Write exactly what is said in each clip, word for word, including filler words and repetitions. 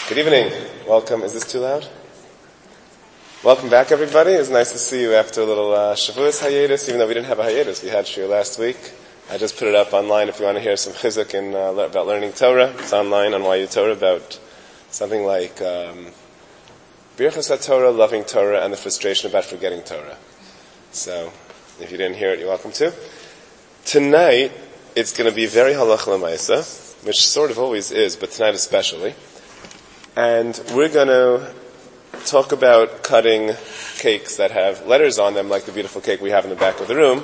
Good evening. Welcome. Is this too loud? Welcome back, everybody. It's nice to see you after a little uh, Shavuos hiatus, even though we didn't have a hiatus. We had Shir last week. I just put it up online if you want to hear some chizuk in, uh, about learning Torah. It's online on Y U Torah about something like um, Birchas HaTorah, loving Torah, and the frustration about forgetting Torah. So, if you didn't hear it, you're welcome to. Tonight, it's going to be very halach l'maisa, which sort of always is, but tonight especially. And we're going to talk about cutting cakes that have letters on them, like the beautiful cake we have in the back of the room.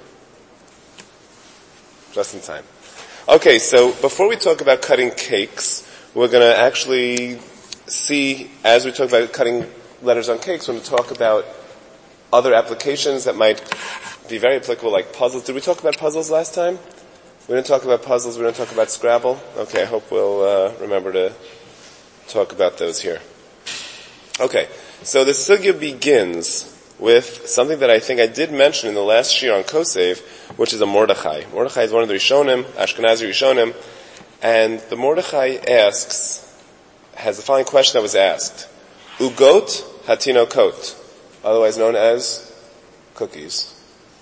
Just in time. Okay, so before we talk about cutting cakes, we're going to actually see, as we talk about cutting letters on cakes, we're going to talk about other applications that might be very applicable, like puzzles. Did we talk about puzzles last time? We didn't talk about puzzles, we didn't talk about Scrabble. Okay, I hope we'll uh, remember to talk about those here. Okay, so the sugya begins with something that I think I did mention in the last shir on Kosev, which is a Mordechai. Mordechai is one of the Rishonim, Ashkenazi Rishonim, and the Mordechai asks, has the following question that was asked. Ugot hatinokot, otherwise known as cookies.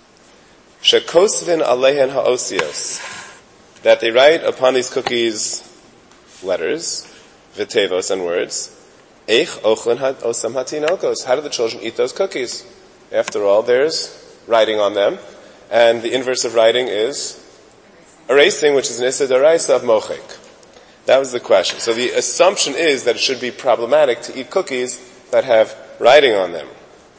Shekosvin alehen haosios, that they write upon these cookies letters, vitevos and words. Eich ochlen osam hatinokos. How do the children eat those cookies? After all, there's writing on them, and the inverse of writing is erasing, which is an issa d'oraisa of mochik. That was the question. So the assumption is that it should be problematic to eat cookies that have writing on them.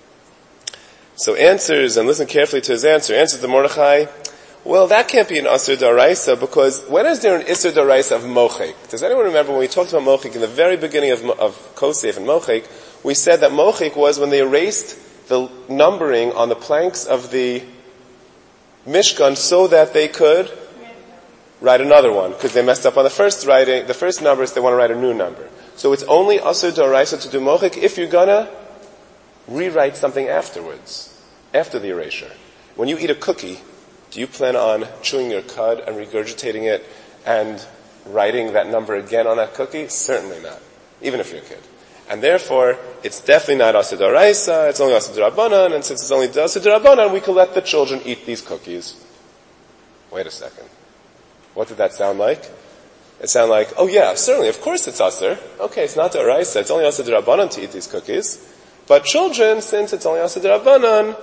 So answers, and listen carefully to his answer, answers the Mordechai, well, that can't be an Asur D'Oraisa, because when is there an Isur D'Oraisa of Mochik? Does anyone remember when we talked about Mochik in the very beginning of, of Kosef and Mochik, we said that Mochik was when they erased the numbering on the planks of the Mishkan so that they could write another one, because they messed up on the first writing, the first numbers, they want to write a new number. So it's only Asur D'Oraisa to do Mochik if you're gonna rewrite something afterwards, after the erasure. When you eat a cookie, do you plan on chewing your cud and regurgitating it and writing that number again on that cookie? Certainly not, even if you're a kid. And therefore, it's definitely not Asur D'Oraisa, it's only Asur D'Rabbanan, and since it's only Asur D'Rabbanan, we can let the children eat these cookies. Wait a second. What did that sound like? It sounded like, oh yeah, certainly, of course it's Asur. Okay, it's not D'Oraisa, it's only Asur D'Rabbanan to eat these cookies. But children, since it's only Asur D'Rabbanan,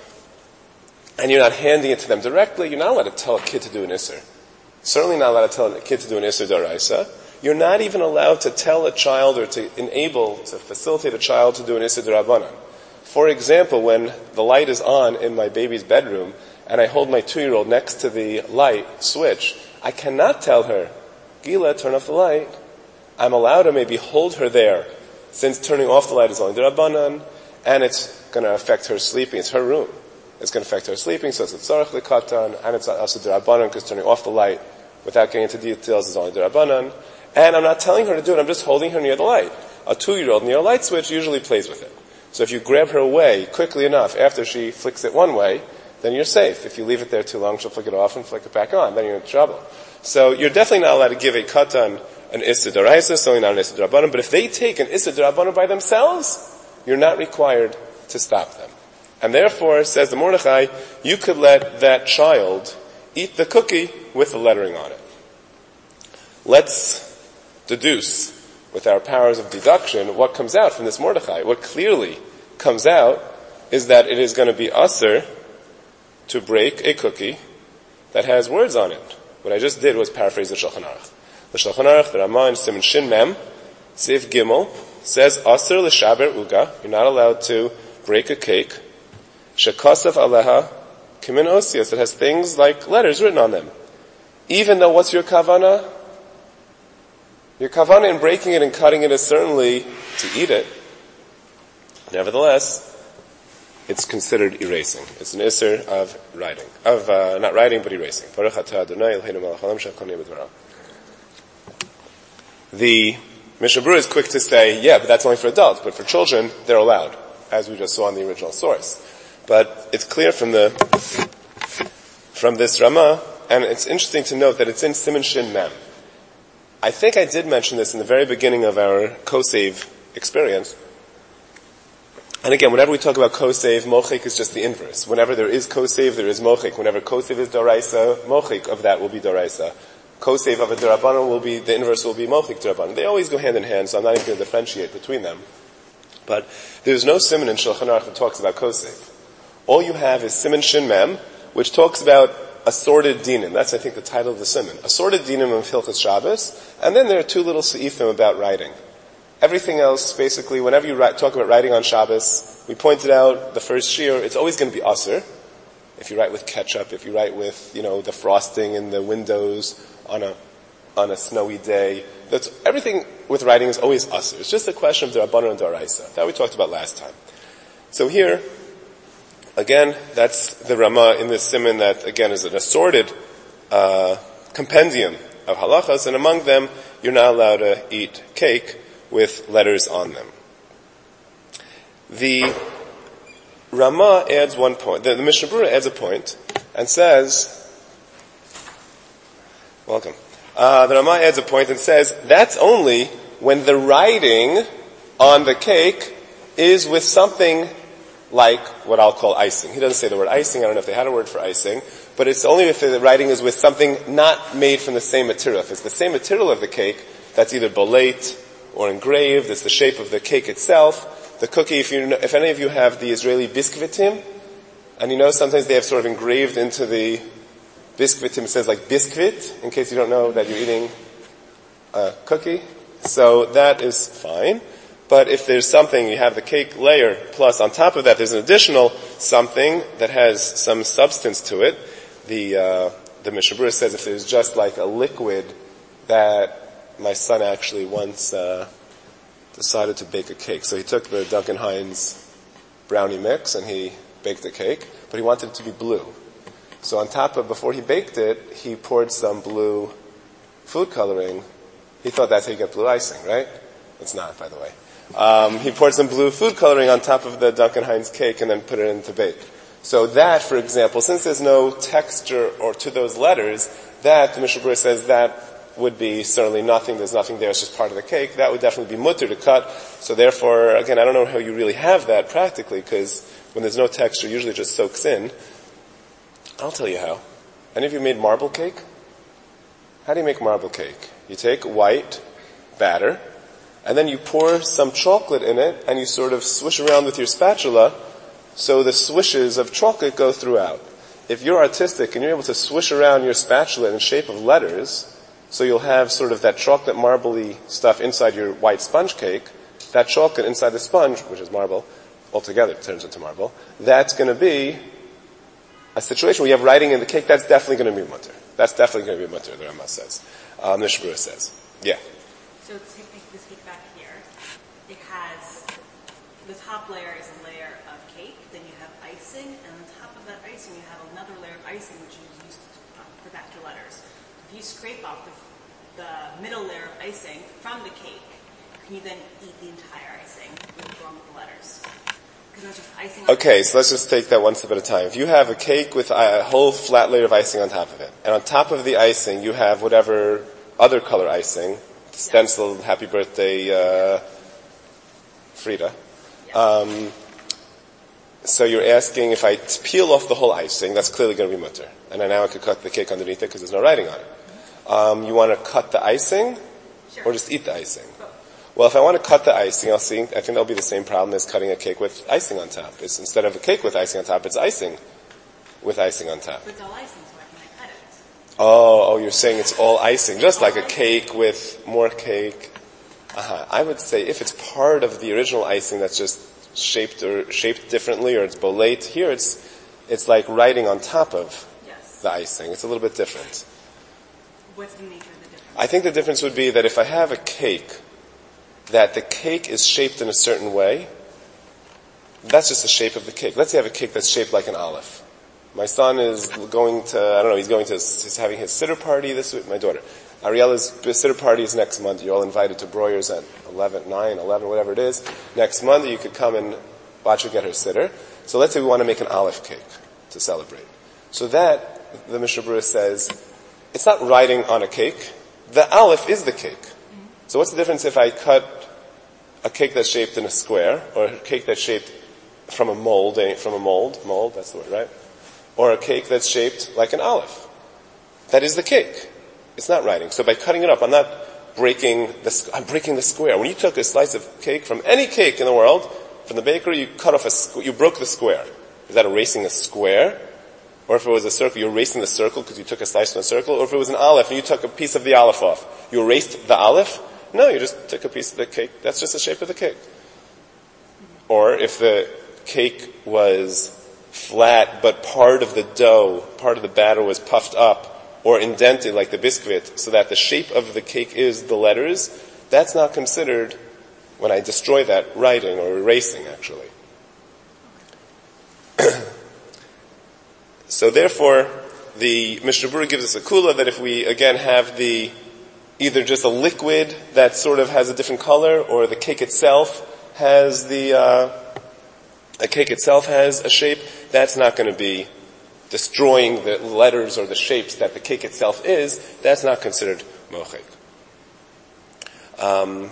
and you're not handing it to them directly, you're not allowed to tell a kid to do an Isser. Certainly not allowed to tell a kid to do an Isser D'Oraisa. You're not even allowed to tell a child or to enable, to facilitate a child to do an Isser D'Rabbanan. For example, when the light is on in my baby's bedroom, and I hold my two-year-old next to the light switch, I cannot tell her, Gila, turn off the light. I'm allowed to maybe hold her there, since turning off the light is only D'Rabbanan, and it's going to affect her sleeping. It's her room. It's going to affect her sleeping, so it's a tzarech l'katan, and it's also D'Rabbanan, because turning off the light without getting into details is only D'Rabbanan. And I'm not telling her to do it, I'm just holding her near the light. A two-year-old near a light switch usually plays with it. So if you grab her away quickly enough after she flicks it one way, then you're safe. If you leave it there too long, she'll flick it off and flick it back on, then you're in trouble. So you're definitely not allowed to give a katan an Issa D'Oraisa, certainly not an Issa D'Rabbanan, but if they take an Issa D'Rabbanan by themselves, you're not required to stop them. And therefore, says the Mordechai, you could let that child eat the cookie with the lettering on it. Let's deduce, with our powers of deduction, what comes out from this Mordechai. What clearly comes out is that it is going to be Asur to break a cookie that has words on it. What I just did was paraphrase the Shulchan Aruch. The Shulchan Aruch, the Ramah in Siman Shin Mem, Sif Gimel, says Asur l'shaber uga, you're not allowed to break a cake, Shekosef aleha kimin osios, it has things like letters written on them. Even though, what's your kavana? Your kavana in breaking it and cutting it is certainly to eat it. Nevertheless, it's considered erasing. It's an isser of writing. Of, uh, not writing, but erasing. Baruch atah Adonai Eloheinu melech haolam she'kol b'dvarav. The Mishnah Berurah is quick to say, yeah, but that's only for adults, but for children, they're allowed, as we just saw in the original source. But it's clear from the, from this Ramah, and it's interesting to note that it's in Siman Shin Mem. I think I did mention this in the very beginning of our Koseiv experience. And again, whenever we talk about Koseiv, Mochik is just the inverse. Whenever there is Koseiv, there is Mochik. Whenever Koseiv is Doraisa, Mochik of that will be Doraisa. Koseiv of a Darabanan will be, the inverse will be Mochik Darabanan. They always go hand in hand, so I'm not even going to differentiate between them. But there's no siman in Shulchan Aruch that talks about Koseiv. All you have is Siman Shin Mem, which talks about assorted dinim. That's, I think, the title of the siman. Assorted dinim of Hilchos Shabbos. And then there are two little seifim about writing. Everything else, basically, whenever you write, talk about writing on Shabbos, we pointed out the first shiur, it's always going to be asur. If you write with ketchup, if you write with, you know, the frosting in the windows on a, on a snowy day, that's, everything with writing is always asur. It's just a question of the Rabbanan and D'Oraisa. That we talked about last time. So here, again, that's the Ramah in this siman that, again, is an assorted uh, compendium of halachas, and among them, you're not allowed to eat cake with letters on them. The Ramah adds one point. The, the Mishnah Berurah adds a point and says, welcome. Uh, the Ramah adds a point and says, that's only when the writing on the cake is with something like what I'll call icing. He doesn't say the word icing. I don't know if they had a word for icing. But it's only if the writing is with something not made from the same material. If it's the same material of the cake, that's either bolate or engraved. It's the shape of the cake itself. The cookie, if you know, if any of you have the Israeli biskvitim, and you know sometimes they have sort of engraved into the biskvitim, it says like biskvit, in case you don't know that you're eating a cookie. So that is fine. But if there's something, you have the cake layer, plus on top of that there's an additional something that has some substance to it. The, uh, the Mishnah Berurah says if there's just like a liquid that my son actually once, uh, decided to bake a cake. So he took the Duncan Hines brownie mix and he baked a cake, but he wanted it to be blue. So on top of, before he baked it, he poured some blue food coloring. He thought that's how you get blue icing, right? It's not, by the way. Um, he poured some blue food coloring on top of the Duncan Hines cake and then put it in to bake. So that, for example, since there's no texture or to those letters, that, the Mishnah Berurah says that would be certainly nothing, there's nothing there, it's just part of the cake. That would definitely be mutter to cut. So therefore, again, I don't know how you really have that practically, because when there's no texture, usually it just soaks in. I'll tell you how. Any of you made marble cake? How do you make marble cake? You take white batter, and then you pour some chocolate in it, and you sort of swish around with your spatula, so the swishes of chocolate go throughout. If you're artistic and you're able to swish around your spatula in the shape of letters, so you'll have sort of that chocolate marbly stuff inside your white sponge cake, that chocolate inside the sponge, which is marble, altogether turns into marble, that's going to be a situation where you have writing in the cake, that's definitely going to be mutter. That's definitely going to be mutter, the Ramah says. Um, the Mishnah Berurah says. Yeah. So let's take this cake back here. It has, the top layer is a layer of cake, then you have icing, and on top of that icing you have another layer of icing which you use to um, protect your letters. If you scrape off the, the middle layer of icing from the cake, can you then eat the entire icing with the letters? Because just icing on Okay, so let's just take that one step at a time. If you have a cake with a whole flat layer of icing on top of it, and on top of the icing you have whatever other color icing, stenciled happy birthday, uh, Frida. Um, so you're asking if I peel off the whole icing, that's clearly going to be mutter. And I now I could cut the cake underneath it because there's no writing on it. Um, you want to cut the icing? Sure. Or just eat the icing? Well, if I want to cut the icing, I'll see, I think that'll be the same problem as cutting a cake with icing on top. It's instead of a cake with icing on top, it's icing with icing on top. But it's all icing, so I can cut it. Oh, oh, you're saying it's all icing, just like a cake with more cake. Uh-huh. I would say if it's part of the original icing that's just shaped or shaped differently, or it's bolate, here it's it's like writing on top of yes. the icing. It's a little bit different. What's the nature of the difference? I think the difference would be that if I have a cake, that the cake is shaped in a certain way, that's just the shape of the cake. Let's say I have a cake that's shaped like an olive. My son is going to, I don't know, he's going to, he's having his sitter party this week, my daughter. Ariela's sitter party is next month. You're all invited to Breuer's at eleven, nine, eleven, whatever it is. Next month you could come and watch her get her sitter. So let's say we want to make an olive cake to celebrate. So that, the Mishnah Berurah says, it's not writing on a cake. the aleph is the cake. So what's the difference if I cut a cake that's shaped in a square, or a cake that's shaped from a mold, from a mold, mold, that's the word, right? Or a cake that's shaped like an aleph. That is the cake. It's not writing. So by cutting it up, I'm not breaking the, I'm breaking the square. When you took a slice of cake from any cake in the world, from the bakery, you cut off a, you broke the square. Is that erasing a square? Or if it was a circle, you're erasing the circle because you took a slice from a circle? Or if it was an aleph and you took a piece of the aleph off, you erased the aleph? No, you just took a piece of the cake. That's just the shape of the cake. Or if the cake was flat, but part of the dough, part of the batter was puffed up or indented like the biscuit, so that the shape of the cake is the letters, that's not considered, when I destroy that, writing or erasing, actually. So therefore, the Mishnah Berurah gives us a kula that if we, again, have the, either just a liquid that sort of has a different color, or the cake itself has the, uh, the cake itself has a shape, that's not going to be destroying the letters or the shapes that the cake itself is. That's not considered mochek. Um,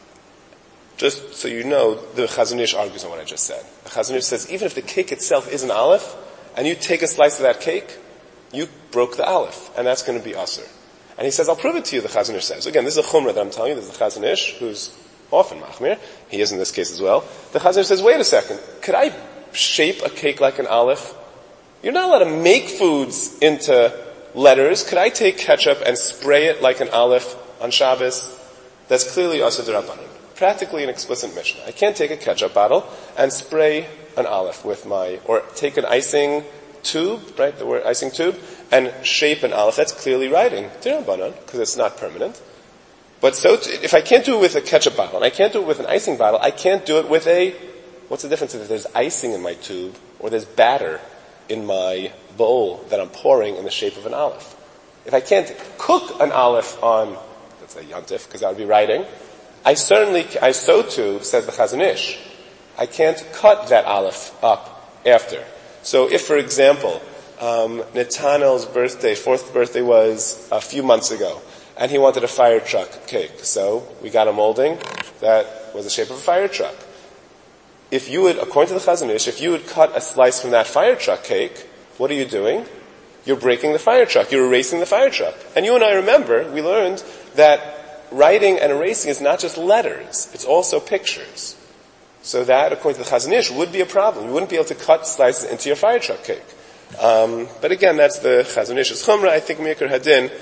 just so you know, the Chazon Ish argues on what I just said. The Chazon Ish says, even if the cake itself is an aleph, and you take a slice of that cake, you broke the aleph, and that's going to be aser. And he says, I'll prove it to you, the Chazon Ish says. Again, this is a chumrah that I'm telling you. This is the Chazon Ish, who's often machmir. He is in this case as well. The Chazon Ish says, wait a second, could I shape a cake like an aleph? You're not allowed to make foods into letters. Could I take ketchup and spray it like an aleph on Shabbos? That's clearly Asur D'Rabbanan. Practically an explicit Mishnah. I can't take a ketchup bottle and spray an aleph with my, or take an icing tube, right, the word icing tube, and shape an aleph. That's clearly writing D'Rabbanan, because it's not permanent. But so, t- if I can't do it with a ketchup bottle, and I can't do it with an icing bottle, I can't do it with a, what's the difference if there's icing in my tube, or there's batter in my bowl that I'm pouring in the shape of an aleph? If I can't cook an aleph on, let's say yontif, because that would be writing, I certainly, I so too, says the Chazon Ish, I can't cut that aleph up after. So if, for example, um, Netanel's birthday, fourth birthday was a few months ago, and he wanted a fire truck cake, so we got a molding that was the shape of a fire truck. If you would, according to the Chazon Ish, if you would cut a slice from that fire truck cake, what are you doing? You're breaking the fire truck. You're erasing the fire truck. And you and I remember, we learned that writing and erasing is not just letters. It's also pictures. So that, according to the Chazon Ish, would be a problem. You wouldn't be able to cut slices into your fire truck cake. Um, but again, that's the Chazon Ish's chumrah. I think Mikra Hadin,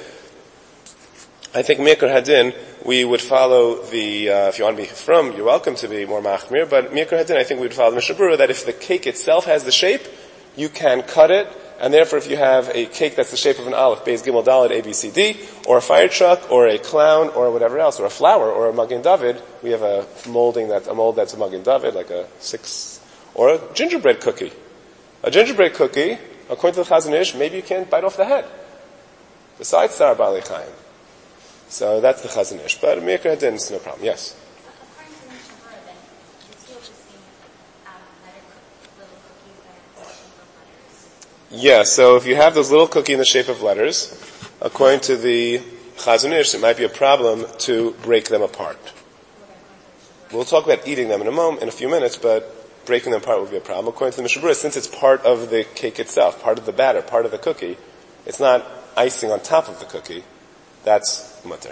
I think Mikra Hadin, we would follow the, uh, if you want to be from, you're welcome to be more machmir, but Mikra Hadin, I think we would follow the Mishnah Berurah that if the cake itself has the shape, you can cut it, and therefore if you have a cake that's the shape of an aleph, Beis Gimel Daled, A, B, C, D, or a fire truck, or a clown, or whatever else, or a flower, or a Magen David, we have a molding that, a mold that's a Magen David, like a six, or a gingerbread cookie. A gingerbread cookie, according to the Chazon Ish, maybe you can't bite off the head. Besides Tzar Baalei Chaim. So that's the Chazon Ish. But Mikra Hadin is no problem. Yes? According to Mishnah Berurah, then, you still just see um, letter cook, little cookies that are in the shape of letters. Yeah, so if you have those little cookie in the shape of letters, according to the Chazon Ish, it might be a problem to break them apart. We'll talk about eating them in a moment, in a few minutes, but breaking them apart would be a problem. According to the Mishnah Berurah, since it's part of the cake itself, part of the batter, part of the cookie, it's not icing on top of the cookie. That's mutter.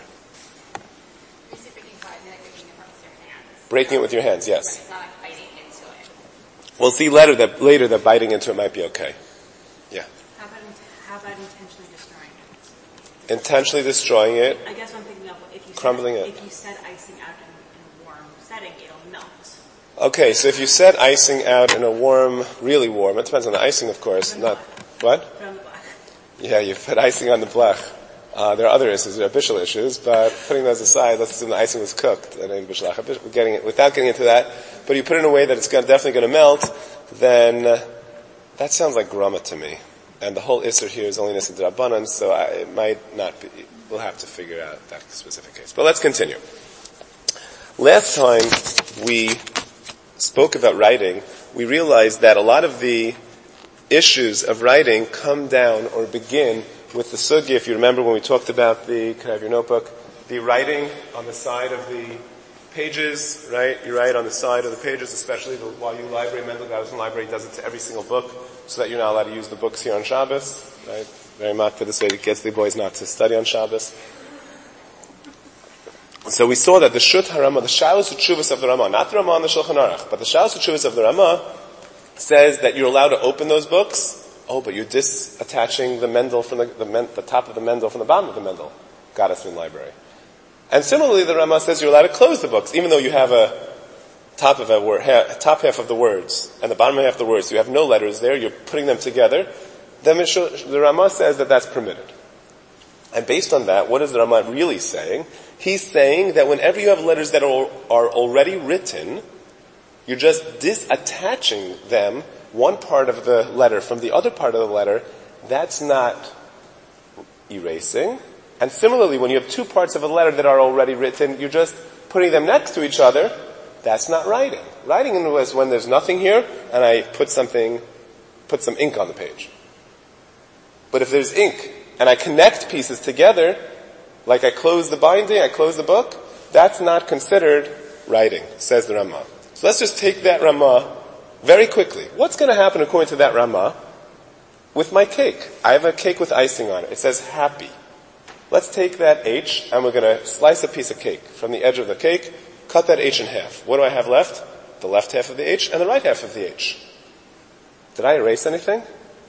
Breaking it with your hands, yes. It's not like biting into it. We'll see later that later that biting into it might be okay. Yeah. How about, how about intentionally destroying it? Intentionally destroying it. I guess I'm thinking of if you Crumbling set, it. If you set icing out in, in a warm setting, it'll melt. Okay, so if you set icing out in a warm, really warm, it depends on the icing, of course. Not what? Put on the black. Yeah, you put icing on the blech. Uh, there are other issues, there are bishul issues, but putting those aside, let's assume the icing was cooked and then bishlach. We're getting it without getting into that. But you put it in a way that it's gonna, definitely going to melt, then uh, that sounds like grama to me. And the whole isser here is only Nisa D'Rabbanan, so I, it might not be. We'll have to figure out that specific case. But let's continue. Last time we spoke about writing, we realized that a lot of the issues of writing come down or begin with the sugi, if you remember when we talked about the, can I have your notebook, the writing on the side of the pages, right? You write on the side of the pages, especially the Y U library, Mendel Gauzman library does it to every single book, so that you're not allowed to use the books here on Shabbos, right? Very much for this way it gets the boys not to study on Shabbos. So we saw that the Shut HaRamah, the Shalos Utshuvas of the Ramah, not the Ramah and the Shulchan Aruch, but the Shalos Utshuvas of the Ramah says that you're allowed to open those books. Oh, but you're disattaching the Mendel from the, the, men, the top of the Mendel from the bottom of the Mendel, Gottesman library. And similarly, the Ramah says you're allowed to close the books, even though you have a top of a word, ha, top half of the words and the bottom half of the words. You have no letters there. You're putting them together. Then the Ramah says that that's permitted. And based on that, what is the Ramah really saying? He's saying that whenever you have letters that are, are already written, you're just disattaching them, one part of the letter from the other part of the letter. That's not erasing. And similarly, when you have two parts of a letter that are already written, you're just putting them next to each other. That's not writing. Writing is when there's nothing here, and I put something, put some ink on the page. But if there's ink, and I connect pieces together, like I close the binding, I close the book, that's not considered writing, says the Ramah. So let's just take that Ramah very quickly. What's going to happen according to that Ramah with my cake? I have a cake with icing on it. It says happy. Let's take that H, and we're going to slice a piece of cake from the edge of the cake, cut that H in half. What do I have left? The left half of the H and the right half of the H. Did I erase anything?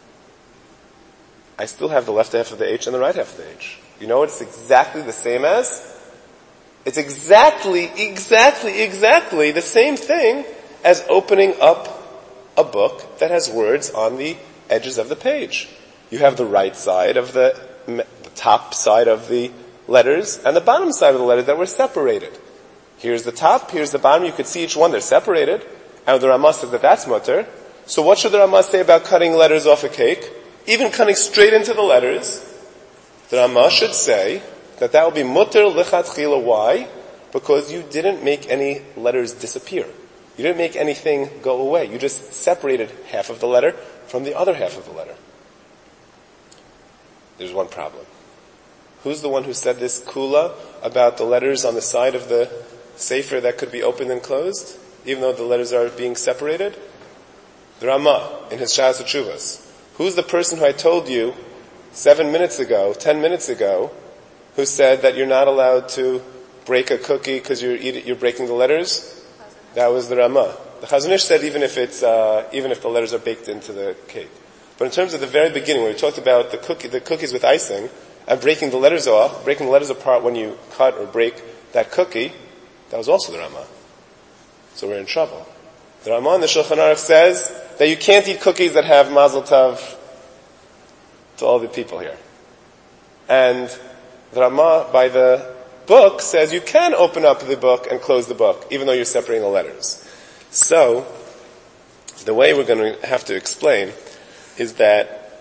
I still have the left half of the H and the right half of the H. You know what it's exactly the same as? It's exactly, exactly, exactly the same thing as opening up a book that has words on the edges of the page. You have the right side of the, the top side of the letters and the bottom side of the letters that were separated. Here's the top, here's the bottom. You could see each one, they're separated. And the Ramah says that that's mutter. So what should the Ramah say about cutting letters off a cake? Even cutting straight into the letters, the Ramah should say that that will be mutter lichatchila. Why? Because you didn't make any letters disappear. You didn't make anything go away. You just separated half of the letter from the other half of the letter. There's one problem. Who's the one who said this kula about the letters on the side of the sefer that could be opened and closed, even though the letters are being separated? The Ramah in his Shas Utshuvas. Who's the person who I told you seven minutes ago, ten minutes ago, who said that you're not allowed to break a cookie because you're eat, you're breaking the letters? That was the Ramah. The Chazon Ish said even if it's uh, even if the letters are baked into the cake. But in terms of the very beginning, when we talked about the cookie, the cookies with icing and breaking the letters off, breaking the letters apart when you cut or break that cookie, that was also the Ramah. So we're in trouble. The Ramah in the Shulchan Aruch says that you can't eat cookies that have Mazel Tov to all the people here. And the Ramah by the book says you can open up the book and close the book, even though you're separating the letters. So, the way we're going to have to explain is that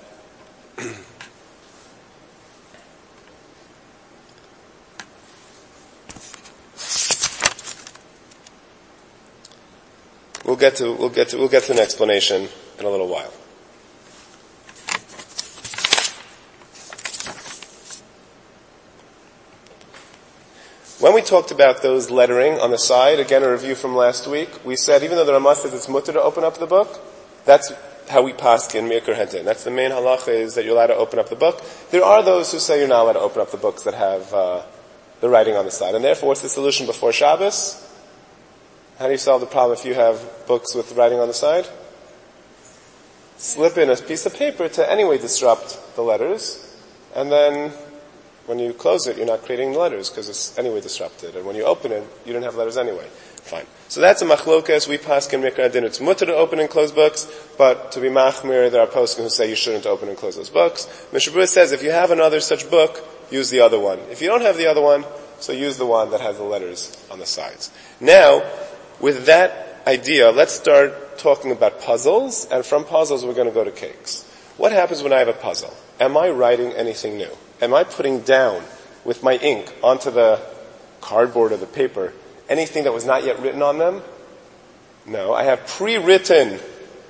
we'll get to we'll get to we'll get to an explanation in a little while. When we talked about those lettering on the side, again a review from last week, we said even though the Ramah says it's mutter to open up the book, that's how we paskin Mir Kerhentin. That's the main halacha, is that you're allowed to open up the book. There are those who say you're not allowed to open up the books that have uh, the writing on the side. And therefore, what's the solution before Shabbos? How do you solve the problem if you have books with writing on the side? Slip in a piece of paper to anyway disrupt the letters, and then when you close it, you're not creating the letters because it's anyway disrupted. And when you open it, you don't have letters anyway. Fine. So that's a machlokas. We paskin mikra adin. It's mutter to open and close books, but to be machmir, there are poskim who say you shouldn't open and close those books. Mishnah Berurah says if you have another such book, use the other one. If you don't have the other one, so use the one that has the letters on the sides. Now, with that idea, let's start talking about puzzles, and from puzzles we're going to go to cakes. What happens when I have a puzzle? Am I writing anything new? Am I putting down with my ink onto the cardboard or the paper anything that was not yet written on them? No, I have pre-written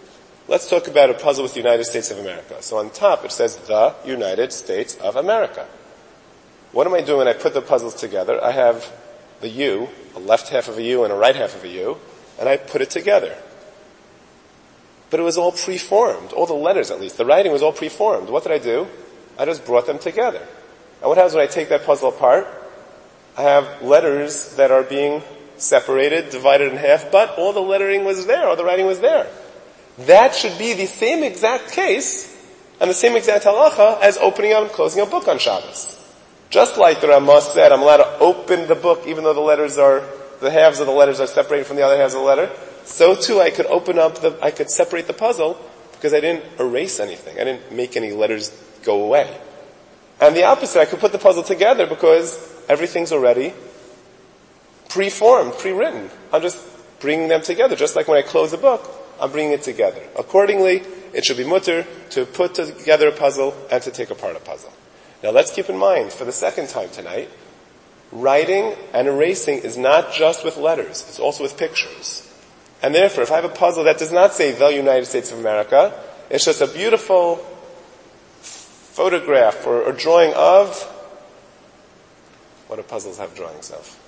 Let's talk about a puzzle with the United States of America. So on top it says the United States of America. What am I doing when I put the puzzles together? I have the U, a left half of a U and a right half of a U, and I put it together. But it was all preformed, all the letters at least. The writing was all preformed. What did I do? I just brought them together. And what happens when I take that puzzle apart? I have letters that are being separated, divided in half, but all the lettering was there, all the writing was there. That should be the same exact case and the same exact halacha as opening up and closing a book on Shabbos. Just like the Ramah said, I'm allowed to open the book even though the letters are, the halves of the letters are separated from the other halves of the letter. So too I could open up the, I could separate the puzzle because I didn't erase anything. I didn't make any letters go away. And the opposite, I could put the puzzle together because everything's already pre-formed, pre-written. I'm just bringing them together. Just like when I close a book, I'm bringing it together. Accordingly, it should be mutter to put together a puzzle and to take apart a puzzle. Now let's keep in mind, for the second time tonight, writing and erasing is not just with letters, it's also with pictures. And therefore, if I have a puzzle that does not say the United States of America, it's just a beautiful photograph or, or drawing of, what do puzzles have drawings of?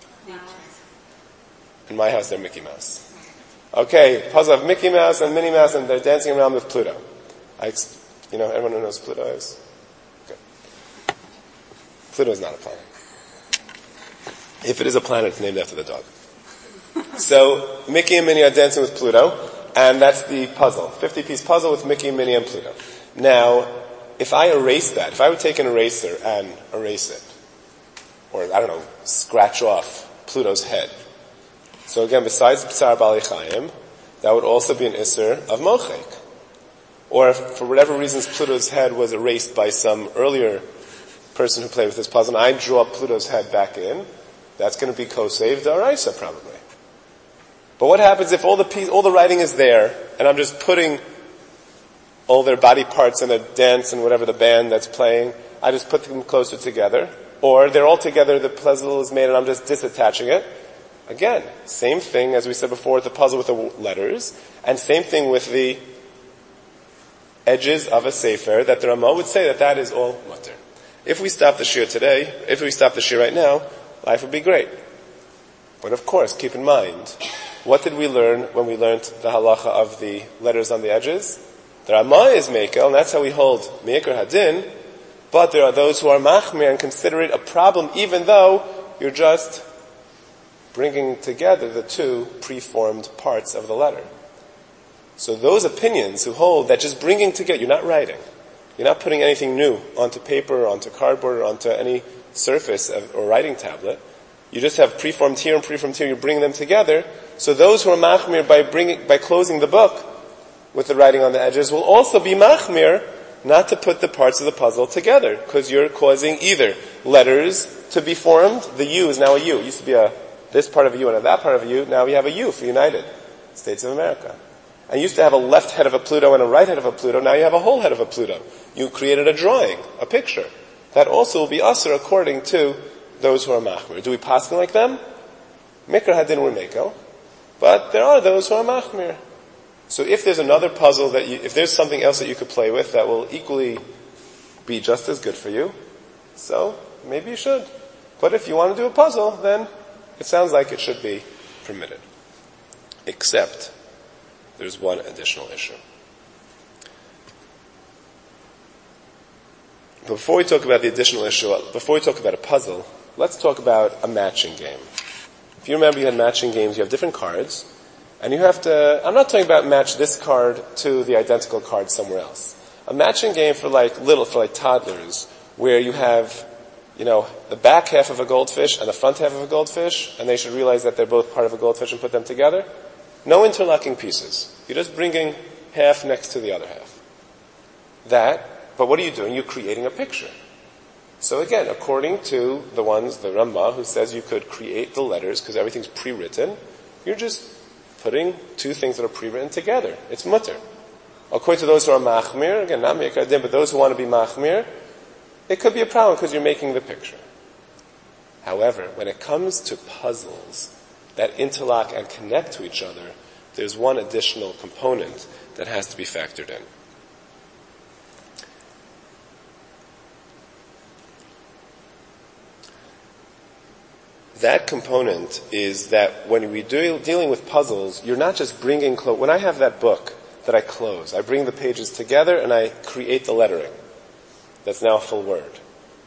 In my house, they're Mickey Mouse. Okay, puzzle of Mickey Mouse and Minnie Mouse, and they're dancing around with Pluto. I, you know, everyone who knows Pluto is? Okay. Pluto is not a planet. If it is a planet, it's named after the dog. So, Mickey and Minnie are dancing with Pluto, and that's the puzzle. fifty-piece puzzle with Mickey, Minnie, and Pluto. Now, if I erase that, if I would take an eraser and erase it, or, I don't know, scratch off Pluto's head. So again, besides B'sar Bali Chaim, that would also be an Isser of Mochek. Or if, for whatever reasons, Pluto's head was erased by some earlier person who played with this puzzle, and I draw Pluto's head back in, that's going to be Kosev D'Oraisa probably. But what happens if all the piece, all the writing is there, and I'm just putting all their body parts in a dance and whatever the band that's playing, I just put them closer together, or they're all together, the puzzle is made and I'm just disattaching it. Again, same thing as we said before with the puzzle with the letters, and same thing with the edges of a sefer, that the Ramah would say that that is all mutter. If we stop the shir today, if we stop the shir right now, life would be great. But of course, keep in mind, what did we learn when we learned the halacha of the letters on the edges? The Ramah is mekel, and that's how we hold meikar hadin, but there are those who are machmir and consider it a problem even though you're just bringing together the two preformed parts of the letter. So those opinions who hold that just bringing together, you're not writing, you're not putting anything new onto paper or onto cardboard or onto any surface of, or writing tablet, you just have preformed here and preformed here, you bring them together. So those who are machmir by bringing, by closing the book with the writing on the edges will also be machmir not to put the parts of the puzzle together, because you're causing either letters to be formed, the U is now a U, it used to be a this part of a U and a that part of a U, now we have a U for United States of America. And you used to have a left head of a Pluto and a right head of a Pluto, now you have a whole head of a Pluto. You created a drawing, a picture. That also will be usher according to those who are machmir. Do we paskin like them? Mikra hadin or mekel. But there are those who are machmir. So if there's another puzzle that you, if there's something else that you could play with that will equally be just as good for you, so maybe you should. But if you want to do a puzzle, then it sounds like it should be permitted. Except, there's one additional issue. But before we talk about the additional issue, before we talk about a puzzle, let's talk about a matching game. If you remember you had matching games, you have different cards, and you have to, I'm not talking about match this card to the identical card somewhere else. A matching game for like little, for like toddlers, where you have, you know, the back half of a goldfish and the front half of a goldfish, and they should realize that they're both part of a goldfish and put them together. No interlocking pieces. You're just bringing half next to the other half. That, but what are you doing? You're creating a picture. So again, according to the ones, the Ramah, who says you could create the letters because everything's pre-written, you're just putting two things that are pre-written together. It's mutter. According to those who are machmir, again, not meikar hadin, but those who want to be machmir, it could be a problem because you're making the picture. However, when it comes to puzzles that interlock and connect to each other, there's one additional component that has to be factored in. That component is that when we're dealing with puzzles, you're not just bringing clo- when I have that book that I close, I bring the pages together and I create the lettering. That's now a full word.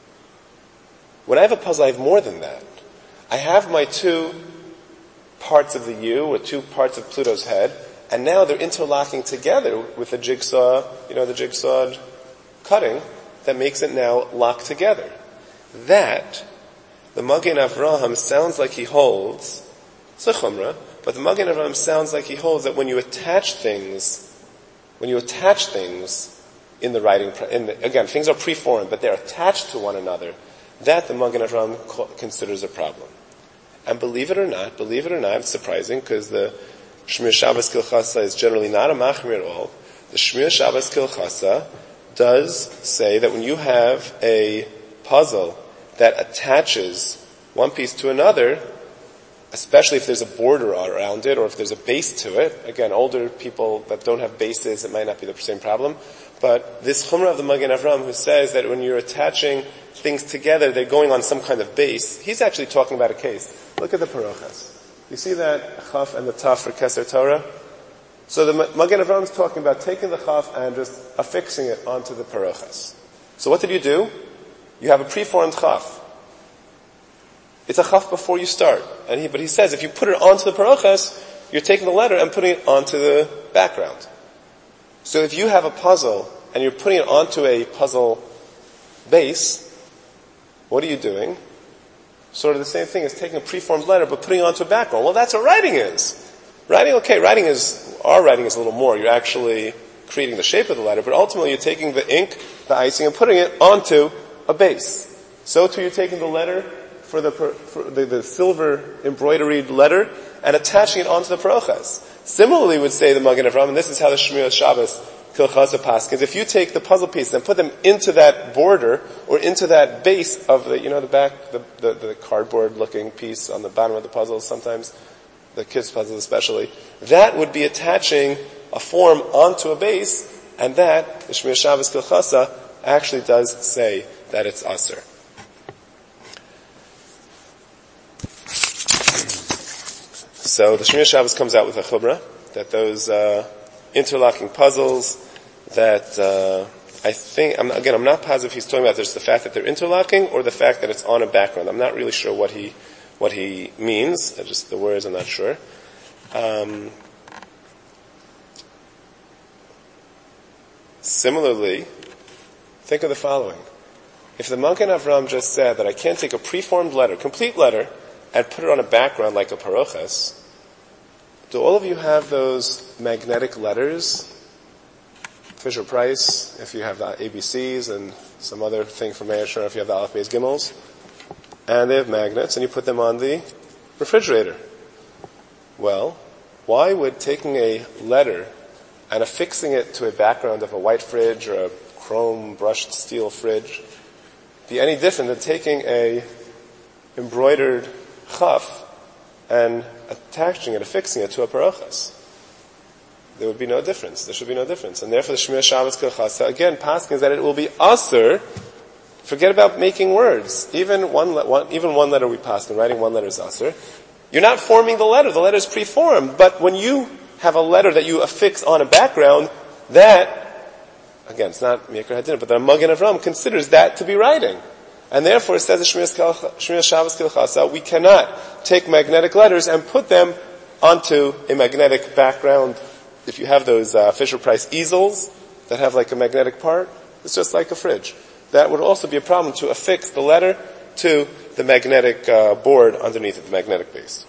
When I have a puzzle, I have more than that. I have my two parts of the U, or two parts of Pluto's head, and now they're interlocking together with a jigsaw, you know, the jigsaw cutting that makes it now lock together. That, the Magen Avraham sounds like he holds, it's a chumrah, but the Magen Avraham sounds like he holds that when you attach things, when you attach things in the writing, in the, again, things are preformed, but they're attached to one another, that the Magen Avraham considers a problem. And believe it or not, believe it or not, it's surprising because the Shmir Shabbos Kilchasa is generally not a machmir at all. The Shmir Shabbos Kilchasa does say that when you have a puzzle that attaches one piece to another, especially if there's a border around it or if there's a base to it, again, older people that don't have bases, it might not be the same problem, but this Chumrah of the Magen Avraham who says that when you're attaching things together, they're going on some kind of base, he's actually talking about a case. Look at the parochas. You see that chaf and the taf for Keser Torah? So the Magen Avraham is talking about taking the chaf and just affixing it onto the parochas. So what did you do? You have a preformed chaf. It's a chaf before you start. And he, but he says if you put it onto the parochas, you're taking the letter and putting it onto the background. So if you have a puzzle and you're putting it onto a puzzle base, what are you doing? Sort of the same thing as taking a preformed letter but putting it onto a background. Well, that's what writing is. Writing, okay, writing is, our writing is a little more. You're actually creating the shape of the letter, but ultimately you're taking the ink, the icing, and putting it onto a base. So too you're taking the letter for the, for the, the silver embroideried letter and attaching it onto the parochas. Similarly would say the Magen Avraham, and this is how the Shmir Shabbos Kilchasa paskins, if you take the puzzle pieces and put them into that border or into that base of the, you know, the back, the, the, the cardboard looking piece on the bottom of the puzzle sometimes, the kids' puzzles especially, that would be attaching a form onto a base, and that, the Shmir Shabbos Kilchasa, actually does say that it's aser. So the Shmir Shabbos comes out with a chumrah that those uh, interlocking puzzles that uh, I think, I'm, again, I'm not positive he's talking about just the fact that they're interlocking or the fact that it's on a background. I'm not really sure what he what he means. Just the words, I'm not sure. Um, similarly, think of the following. If the Magen Avraham just said that I can't take a preformed letter, complete letter, and put it on a background like a parochas, do all of you have those magnetic letters? Fisher-Price, if you have the A B Cs, and some other thing from Meir Sher, if you have the Aleph Beis Gimels. And they have magnets, and you put them on the refrigerator. Well, why would taking a letter and affixing it to a background of a white fridge or a chrome brushed steel fridge be any different than taking a embroidered chaf and attaching it, affixing it to a parochas? There would be no difference. There should be no difference. And therefore the Shmir Shabbos Kilchasa, again, paskins that it will be aser. Forget about making words. Even one, one even one letter we paskin, writing one letter is aser. You're not forming the letter. The letter is preformed. But when you have a letter that you affix on a background, that, again, it's not Mikra Hadin, but the Magen Avraham considers that to be writing. And therefore, it says in Shmir Shabbos Kilchasa, we cannot take magnetic letters and put them onto a magnetic background. If you have those uh, Fisher-Price easels that have like a magnetic part, it's just like a fridge. That would also be a problem to affix the letter to the magnetic uh, board underneath it, the magnetic base.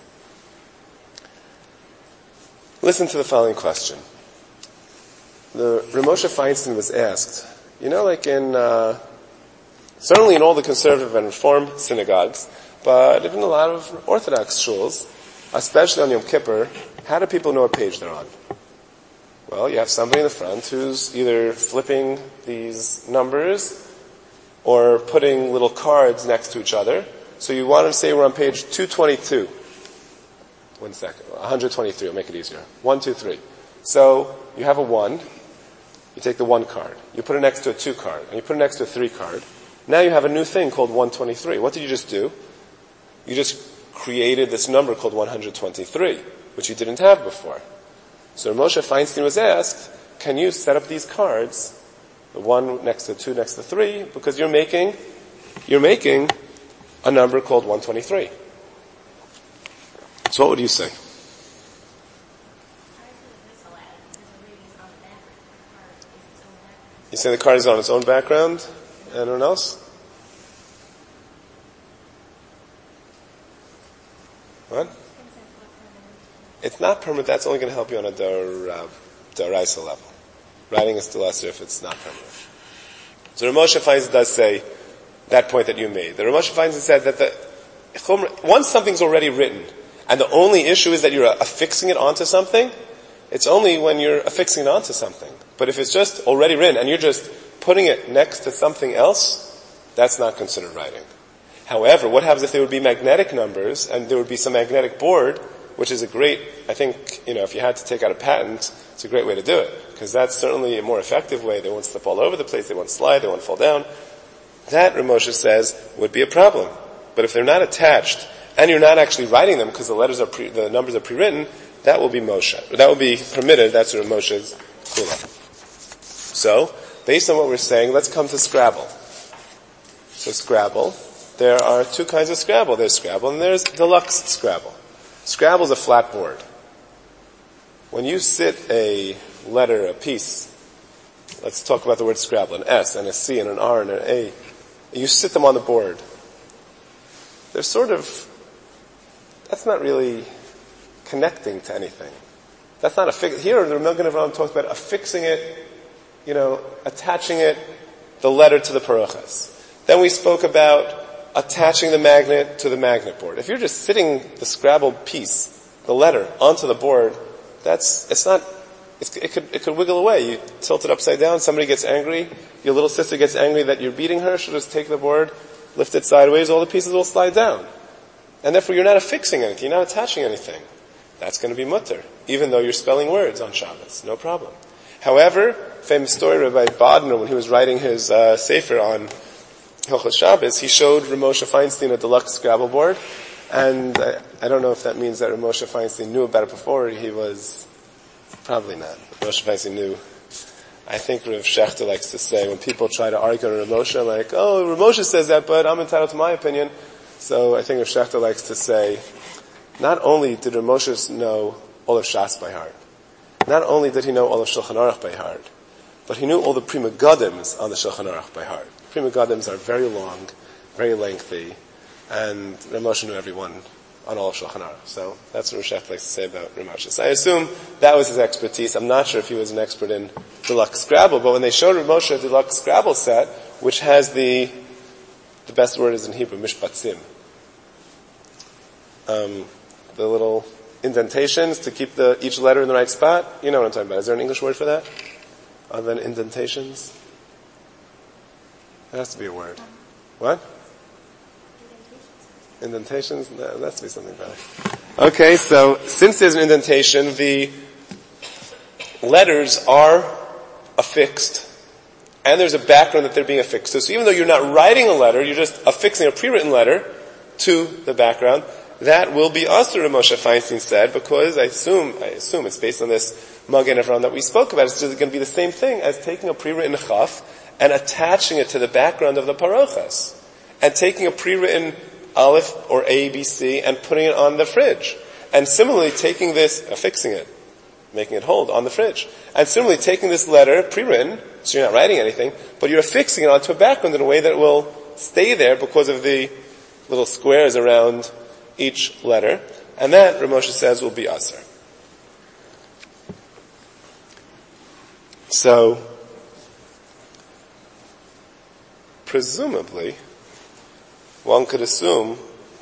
Listen to the following question. The Rav Moshe Feinstein was asked, you know, like in... Uh, Certainly in all the conservative and reform synagogues, but even a lot of Orthodox shuls, especially on Yom Kippur, how do people know what page they're on? Well, you have somebody in the front who's either flipping these numbers or putting little cards next to each other. So you want to say we're on page two twenty-two. one second, one hundred twenty-three, will make it easier. One, two, three. So, you have a one, you take the one card, you put it next to a two card, and you put it next to a three card. Now you have a new thing called one twenty-three. What did you just do? You just created this number called one hundred twenty-three, which you didn't have before. So Moshe Feinstein was asked, can you set up these cards, the one next to two, next to three, because you're making, you're making a number called one twenty-three. So what would you say? You say the card is on its own background? Anyone else? What? It's not permanent. That's only going to help you on a dar, uh, daraisa level. Writing is still lesser if it's not permanent. So Ramosha Feinstein does say that point that you made. The Ramosha Feinstein said that the once something's already written, and the only issue is that you're affixing it onto something, it's only when you're affixing it onto something. But if it's just already written and you're just putting it next to something else, that's not considered writing. However, what happens if there would be magnetic numbers and there would be some magnetic board, which is a great, I think, you know, if you had to take out a patent, it's a great way to do it. Because that's certainly a more effective way. They won't slip all over the place, they won't slide, they won't fall down. That, Ramosha says, would be a problem. But if they're not attached, and you're not actually writing them because the letters are pre, the numbers are pre-written, that will be Moshe. That will be permitted, that's Ramosha's kula. So, based on what we're saying, let's come to Scrabble. So Scrabble, there are two kinds of Scrabble. There's Scrabble and there's deluxe Scrabble. Scrabble is a flat board. When you sit a letter, a piece, let's talk about the word Scrabble, an S and a C and an R and an A, you sit them on the board. They're sort of, that's not really connecting to anything. That's not a fix. Here, the Magen Avraham talks about affixing it, you know, attaching it, the letter to the parochas. Then we spoke about attaching the magnet to the magnet board. If you're just sitting the Scrabble piece, the letter, onto the board, that's, it's not, it's, it could, it could wiggle away. You tilt it upside down, somebody gets angry, your little sister gets angry that you're beating her, she'll just take the board, lift it sideways, all the pieces will slide down. And therefore you're not affixing anything, you're not attaching anything. That's going to be mutter, even though you're spelling words on Shabbos, no problem. However, famous story, Rabbi Bodner, when he was writing his uh, sefer on Hilchos Shabbos, he showed Ramosha Feinstein a deluxe Scrabble board, and I, I don't know if that means that Ramosha Feinstein knew about it before. He was probably not. Ramosha Feinstein knew. I think Rav Shechter likes to say when people try to argue on Ramosha, like, oh, Ramosha says that, but I'm entitled to my opinion. So I think Rav Shechter likes to say, not only did Ramosha know all of Shas by heart, not only did he know all of Shulchan Aruch by heart, but he knew all the Prima Gadims on the Shulchan Aruch by heart. Prima Gadims are very long, very lengthy, and Ramosha knew everyone on all of Shulchan Aruch. So that's what Rav Shechter likes to say about Ramosha. So I assume that was his expertise. I'm not sure if he was an expert in deluxe Scrabble, but when they showed Ramosha a deluxe Scrabble set, which has the, the best word is in Hebrew, mishpatzim. Um, the little indentations to keep the, each letter in the right spot. You know what I'm talking about. Is there an English word for that? Other than indentations? There has to be a word. What? Indentations? No, there has to be something better. Okay, so since there's an indentation, the letters are affixed, and there's a background that they're being affixed to. So even though you're not writing a letter, you're just affixing a pre-written letter to the background, that will be us, Moshe Feinstein said, because I assume, I assume it's based on this Magen Avraham that we spoke about. It's just going to be the same thing as taking a pre-written chaf and attaching it to the background of the parochas, and taking a pre-written aleph or A, B, C and putting it on the fridge. And similarly taking this, affixing it, making it hold on the fridge. And similarly taking this letter, pre-written, so you're not writing anything, but you're affixing it onto a background in a way that it will stay there because of the little squares around each letter, and that, Ramosha says, will be Asr. So, presumably, one could assume,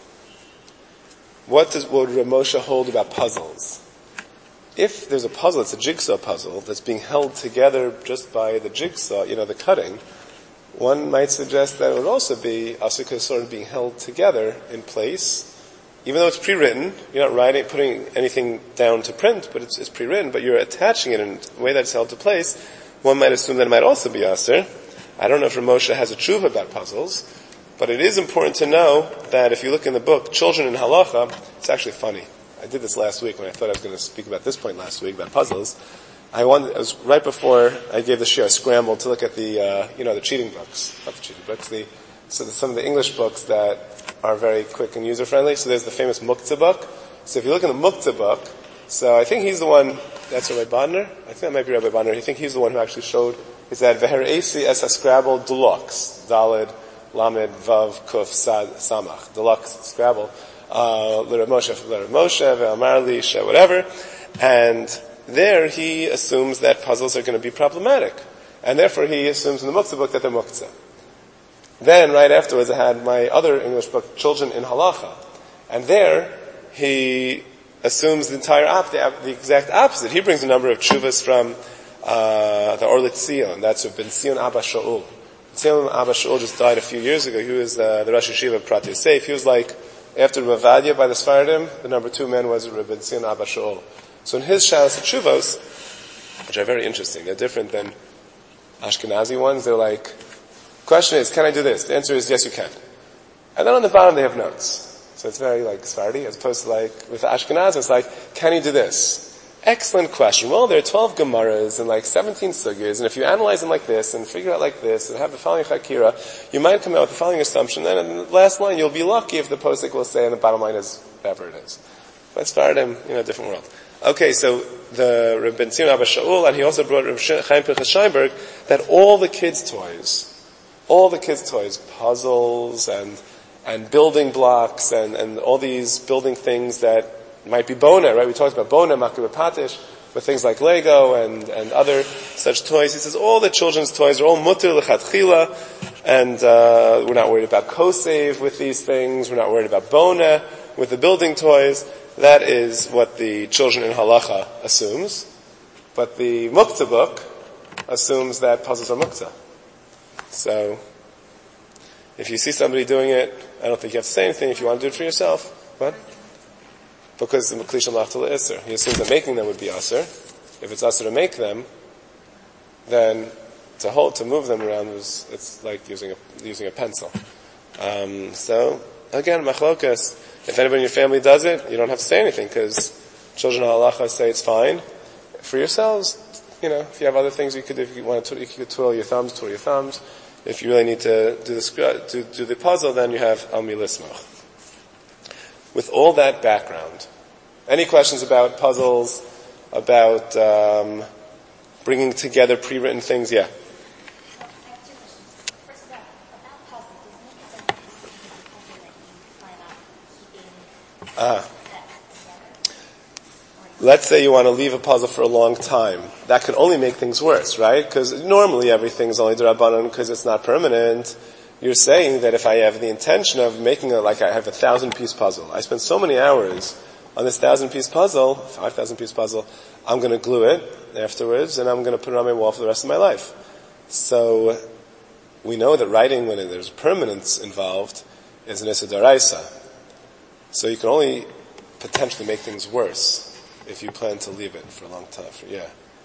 what does would Ramosha hold about puzzles? If there's a puzzle, it's a jigsaw puzzle that's being held together just by the jigsaw, you know, the cutting, one might suggest that it would also be Asr Kesorn being held together in place even though it's pre-written, you're not writing, putting anything down to print, but it's, it's pre-written, but you're attaching it in a way that's held to place, one might assume that it might also be aser. I don't know if Ramosha has a tshuva about puzzles, but it is important to know that if you look in the book, Children in Halacha, it's actually funny. I did this last week when I thought I was going to speak about this point last week, about puzzles. I wanted, it was right before I gave the shir, I scrambled to look at the, uh, you know, the cheating books. Not the cheating books, the, so the, some of the English books that are very quick and user-friendly. So there's the famous Muktzah book. So if you look in the Muktzah book, so I think he's the one, that's Rabbi Bodner? I think that might be Rabbi Bodner. I think he's the one who actually showed, is that Ve'her'esi es ha-scrabble deluxe, Daled, Lamed, Vav, Kuf, Sad, Samach, deluxe Scrabble, uh, L'Rav Moshe, L'Rav Moshe, Ve'amar li, She, whatever. And there he assumes that puzzles are going to be problematic. And therefore he assumes in the Muktzah book that they're Muktzah. Then, right afterwards, I had my other English book, Children in Halacha. And there, he assumes the entire op, the, the exact opposite. He brings a number of tshuvas from uh, the Or L'Tzion. That's Ben Zion Abba Shaul. Zion Abba Shaul just died a few years ago. He was uh, the Rosh Yeshiva of Prat Yosef. He was like, after Ravadia by the Sfardim, the number two man was Ben Zion Abba Shaul. So in his Shalos Tshuvos, which are very interesting, they're different than Ashkenazi ones. They're like, question is, can I do this? The answer is, yes, you can. And then on the bottom they have notes. So it's very like Sephardi, as opposed to like, with Ashkenaz, it's like, can you do this? Excellent question. Well, there are twelve Gemaras and like seventeen Sugyas, and if you analyze them like this, and figure out like this, and have the following Chakira, you might come out with the following assumption, then in the last line you'll be lucky if the posik will say, and the bottom line is whatever it is. But Sephardim, you know, a different world. Okay, so the Reb Ben Zion Abba Shaul, and he also brought Reb Chaim Pinchas Scheinberg, that all the kids' toys, all the kids' toys, puzzles and and building blocks and, and all these building things that might be bona, right? We talked about bona, makir patish, with things like Lego and, and other such toys. He says all the children's toys are all mutter l'chatchila, and uh, we're not worried about kosev with these things. We're not worried about bona with the building toys. That is what the Children in Halacha assumes. But the Muktzah book assumes that puzzles are Muktzah. So, if you see somebody doing it, I don't think you have to say anything. If you want to do it for yourself, what? Because the Klisham Lachtal Isser. He assumes that making them would be Asr. If it's Asr to make them, then to hold, to move them around is, it's like using a, using a pencil. Um, so, again, machlokas. If anybody in your family does it, you don't have to say anything, because Children of Halacha say it's fine. For yourselves, you know, if you have other things you could do, if you want to, you could twirl your thumbs, twirl your thumbs. If you really need to do the, do, do the puzzle, then you have Al Milismach. With all that background, any questions about puzzles, about um, bringing together pre-written things? Yeah. Ah. Let's say you want to leave a puzzle for a long time. That could only make things worse, right? Because normally everything's only d'Rabbanan because it's not permanent. You're saying that if I have the intention of making it like I have a thousand piece puzzle, I spend so many hours on this thousand piece puzzle, five thousand piece puzzle, I'm going to glue it afterwards and I'm going to put it on my wall for the rest of my life. So we know that writing, when there's permanence involved, is an Issa D'Oraisa. So you can only potentially make things worse if you plan to leave it for a long time. For, yeah.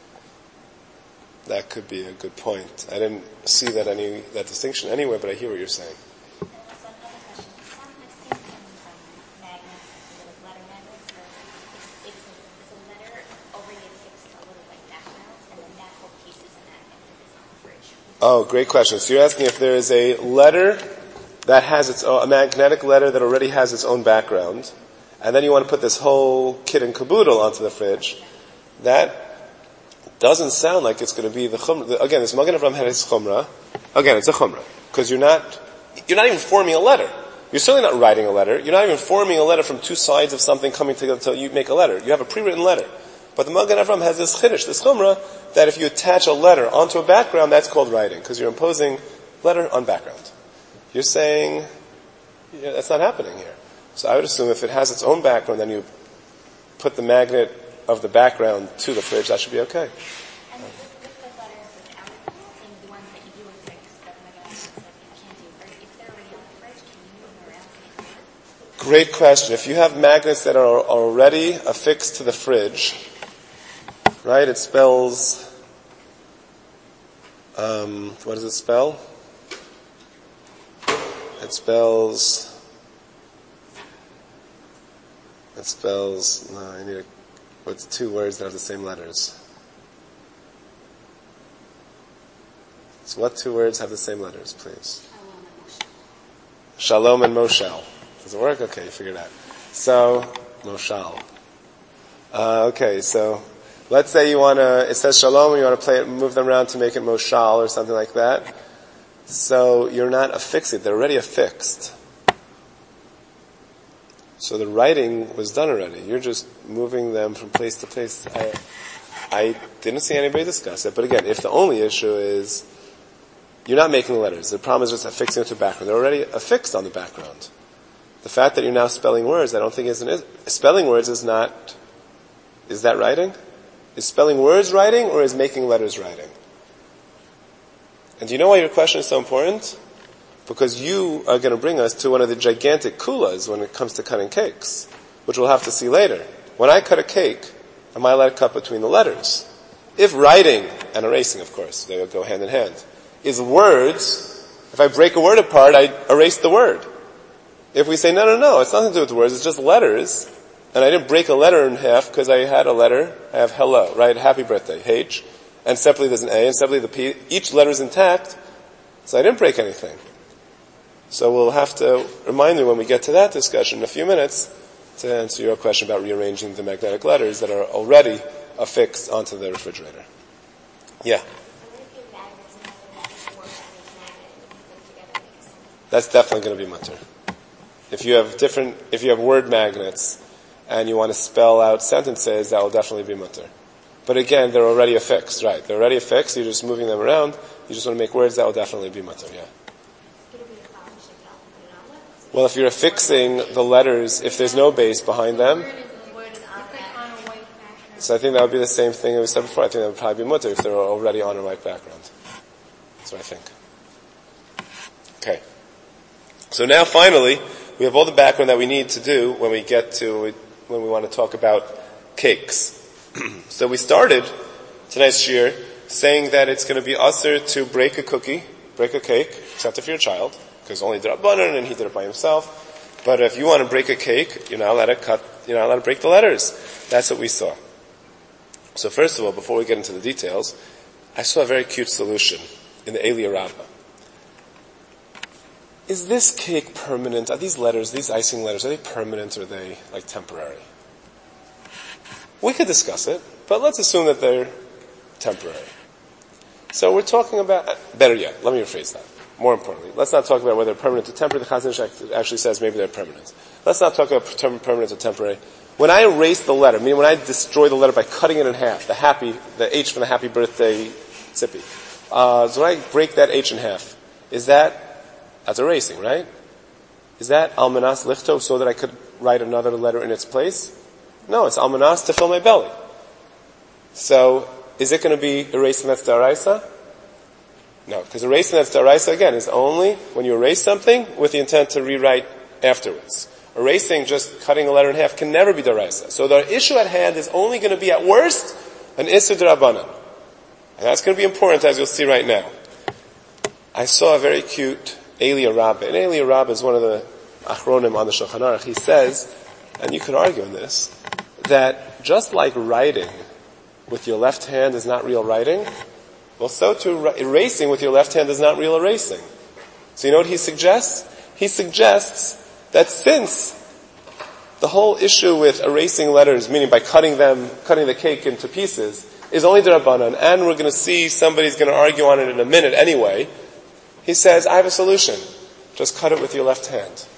That could be a good point. I didn't see that any that distinction anywhere, but I hear what you're saying. And also another question. Some have seen some um, magnets, little letter magnets, where it's, it's, a, it's a letter already affixed to a little like background, and then that whole piece is a magnet that is on the fridge. Oh, great question. So you're asking if there is a letter that has its own, a magnetic letter that already has its own background, and then you want to put this whole kit and caboodle onto the fridge. That doesn't sound like it's going to be the chumrah. Again, this Magen Avraham had his chumrah. Again, it's a chumrah. Because you're not, you're not even forming a letter. You're certainly not writing a letter. You're not even forming a letter from two sides of something coming together until you make a letter. You have a pre-written letter. But the Magen Avraham has this chiddush, this chumrah, that if you attach a letter onto a background, that's called writing. Because you're imposing letter on background. You're saying, yeah, that's not happening here. So I would assume if it has its own background, then you put the magnet of the background to the fridge, that should be okay. And with, with the letters without affixing, the ones that you do affix, that Megan said you can't do, or if they're already on the fridge, can you move them around to make them work? Great question. If you have magnets that are already affixed to the fridge, right, it spells, um, what does it spell? It spells, it spells, no, I need a, what's two words that have the same letters? So what two words have the same letters, please? Shalom and Moshel. Does it work? Okay, you figured it out. So, Moshal. Uh, okay, so let's say you want to, it says Shalom and you want to play it, move them around to make it Moshal or something like that. So you're not affixing, they're already affixed. So the writing was done already. You're just moving them from place to place. I, I didn't see anybody discuss it, but again, if the only issue is you're not making letters, the problem is just affixing it to background. They're already affixed on the background. The fact that you're now spelling words, I don't think is an, spelling words is not, is that writing? Is spelling words writing or is making letters writing? And do you know why your question is so important? Because you are going to bring us to one of the gigantic kulas when it comes to cutting cakes, which we'll have to see later. When I cut a cake, am I allowed to cut between the letters? If writing, and erasing of course, they would go hand in hand, is words, if I break a word apart, I erase the word. If we say, no, no, no, it's nothing to do with words, it's just letters, and I didn't break a letter in half because I had a letter, I have hello, right, happy birthday, H, and separately there's an A, and separately the P, each letter is intact, so I didn't break anything. So we'll have to remind you when we get to that discussion in a few minutes to answer your question about rearranging the magnetic letters that are already affixed onto the refrigerator. Yeah? That's definitely going to be mutter. If you have different, if you have word magnets and you want to spell out sentences, that will definitely be mutter. But again, they're already affixed, right? They're already affixed, you're just moving them around, you just want to make words, that will definitely be mutter, yeah. Well, if you're affixing the letters, if there's no base behind them, so I think that would be the same thing that we said before. I think that would probably be mutter if they're already on a white background. That's what I think. Okay. So now finally, we have all the background that we need to do when we get to, when we want to talk about cakes. So we started tonight's year saying that it's going to be usher to break a cookie, break a cake, except if you're a child, because only did Rabbanan and he did it by himself. But if you want to break a cake, you're not allowed to cut, you're not allowed to break the letters. That's what we saw. So first of all, before we get into the details, I saw a very cute solution in the Elia Rabbah. Is this cake permanent? Are these letters, these icing letters, are they permanent or are they like temporary? We could discuss it, but let's assume that they're temporary. So we're talking about, better yet, let me rephrase that. More importantly, let's not talk about whether they're permanent or temporary. The Chazon Ish actually says maybe they're permanent. Let's not talk about permanent or temporary. When I erase the letter, meaning when I destroy the letter by cutting it in half, the happy, the H from the happy birthday Tzipi, uh, so when I break that H in half, is that, that's erasing, right? Is that almanas lichtov so that I could write another letter in its place? No, it's almanas to fill my belly. So, is it going to be erasing that's daraisa? No, because erasing that's daraisa, again, is only when you erase something with the intent to rewrite afterwards. Erasing, just cutting a letter in half, can never be daraisa. So the issue at hand is only going to be, at worst, an issur d'Rabbanan. And that's going to be important, as you'll see right now. I saw a very cute Elia Rabbah. And Elia Rabbah is one of the achronim on the Shulchan Aruch. He says, and you could argue on this, that just like writing with your left hand is not real writing, well, so too erasing with your left hand is not real erasing. So you know what he suggests? He suggests that since the whole issue with erasing letters, meaning by cutting them, cutting the cake into pieces, is only d'Rabbanan, and we're going to see somebody's going to argue on it in a minute anyway, he says, I have a solution. Just cut it with your left hand.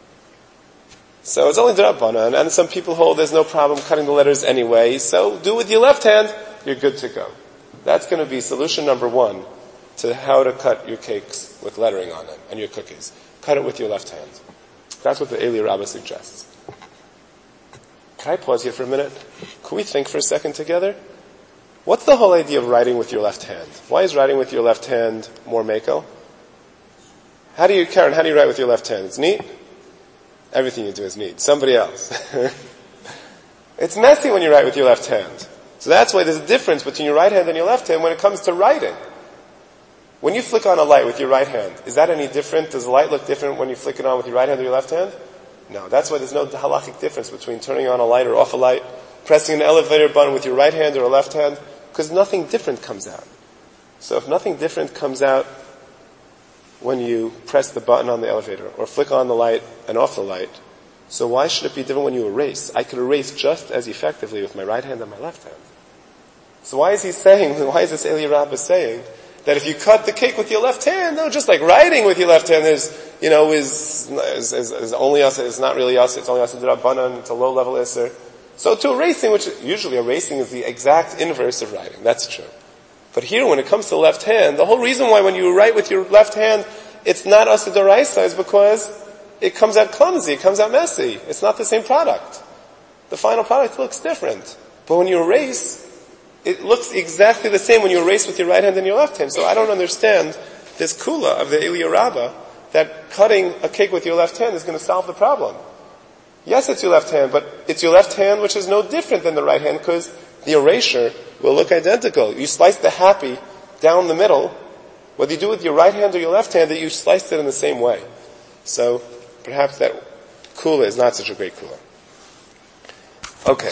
So it's only d'Rabbanan, and some people hold there's no problem cutting the letters anyway, so do it with your left hand, you're good to go. That's going to be solution number one to how to cut your cakes with lettering on it, and your cookies. Cut it with your left hand. That's what the Elia Rabbah suggests. Can I pause here for a minute? Can we think for a second together? What's the whole idea of writing with your left hand? Why is writing with your left hand more mako? How do you, Karen, how do you write with your left hand? It's neat. Everything you do is me. Somebody else. It's messy when you write with your left hand. So that's why there's a difference between your right hand and your left hand when it comes to writing. When you flick on a light with your right hand, is that any different? Does the light look different when you flick it on with your right hand or your left hand? No. That's why there's no halachic difference between turning on a light or off a light, pressing an elevator button with your right hand or a left hand, because nothing different comes out. So if nothing different comes out when you press the button on the elevator or flick on the light and off the light, so why should it be different when you erase? I could erase just as effectively with my right hand and my left hand. So why is he saying, why is this Eli Rabbah saying, that if you cut the cake with your left hand, no, just like writing with your left hand is, you know, is, is, is, is only us, it's not really us, it's only us, it's a low level isser. So to erasing, which usually erasing is the exact inverse of writing, that's true. But here when it comes to the left hand, the whole reason why when you write with your left hand, it's not asa d'oraisa is because it comes out clumsy, it comes out messy. It's not the same product. The final product looks different. But when you erase, it looks exactly the same when you erase with your right hand and your left hand. So I don't understand this kula of the Eli Rabbah that cutting a cake with your left hand is going to solve the problem. Yes, it's your left hand, but it's your left hand which is no different than the right hand because the erasure will look identical. You slice the happy down the middle, whether you do it with your right hand or your left hand, that you sliced it in the same way. So perhaps that kula is not such a great kula. Okay.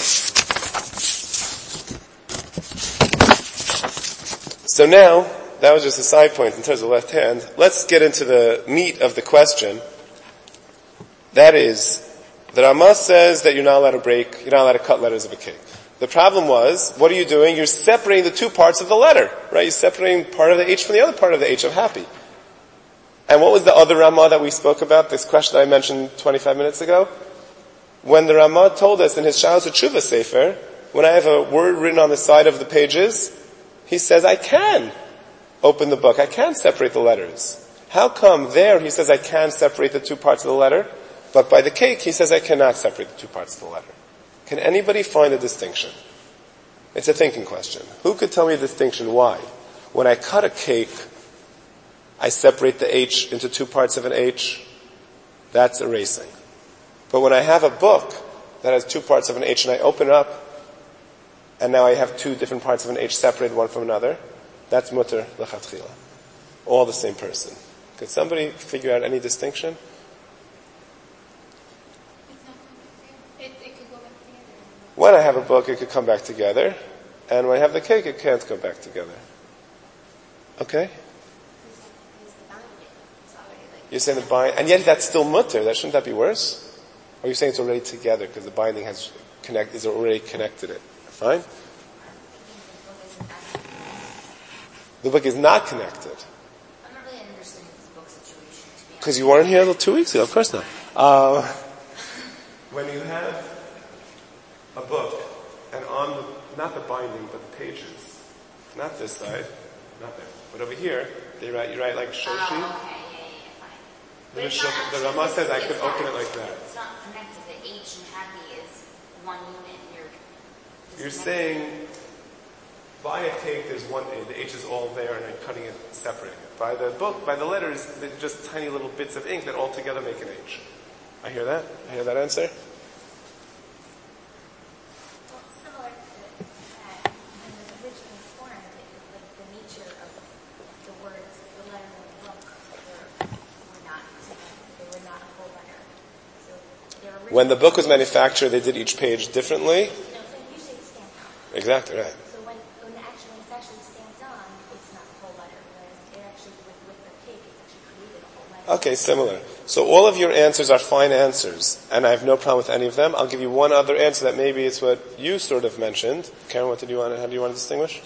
So now, that was just a side point in terms of left hand. Let's get into the meat of the question. That is, the Ramah says that you're not allowed to break, you're not allowed to cut letters of a cake. The problem was, what are you doing? You're separating the two parts of the letter, right? You're separating part of the H from the other part of the H of happy. And what was the other Ramah that we spoke about, this question that I mentioned twenty-five minutes ago? When the Ramah told us in his Shalos Tshuva Sefer, when I have a word written on the side of the pages, he says, I can open the book. I can separate the letters. How come there he says I can separate the two parts of the letter, but by the cake he says I cannot separate the two parts of the letter? Can anybody find a distinction? It's a thinking question. Who could tell me a distinction why? When I cut a cake, I separate the H into two parts of an H. That's erasing. But when I have a book that has two parts of an H and I open it up, and now I have two different parts of an H separated one from another, that's mutter l'chatchila. All the same person. Could somebody figure out any distinction? It, it could go back together. When I have a book, it could come back together. And when I have the cake, it can't go back together. Okay? You're saying the bind, and yet that's still mutter. That shouldn't that be worse? Or are you saying it's already together because the binding has connect, is already connected it? Fine? The book is not connected. I'm not really understanding this book situation, to be honest. Because you weren't here until two weeks ago. Of course not. Uh, when you have a book, and on the, not the binding, but the pages, not this side, not there, but over here, they write, you write like shoshi. Oh, okay, yeah, yeah, fine. But The, it's Shul- not the actually- Ramah says I it's could not- open it like that. It's not connected. The H and happy is one unit, and you're... You're saying, by a cake, there's one, the H is all there, and I'm cutting it, separating it. By the book, by the letters, they're just tiny little bits of ink that all together make an H. I hear that? I hear that answer? Well, similar to that, when it was originally formed, it was like the nature of the words, the letter of the book were, were not together. They were not a whole letter. So they were When the book was manufactured, they did each page differently. No, so usually it's stamped on. Exactly right. So when, when, actually, when it's actually stamped on, it's not the whole letter. Whereas it actually, with, with the cake, it's actually created a whole letter. Okay, similar. So all of your answers are fine answers, and I have no problem with any of them. I'll give you one other answer that maybe it's what you sort of mentioned. Karen, what did you want? How do you want to distinguish?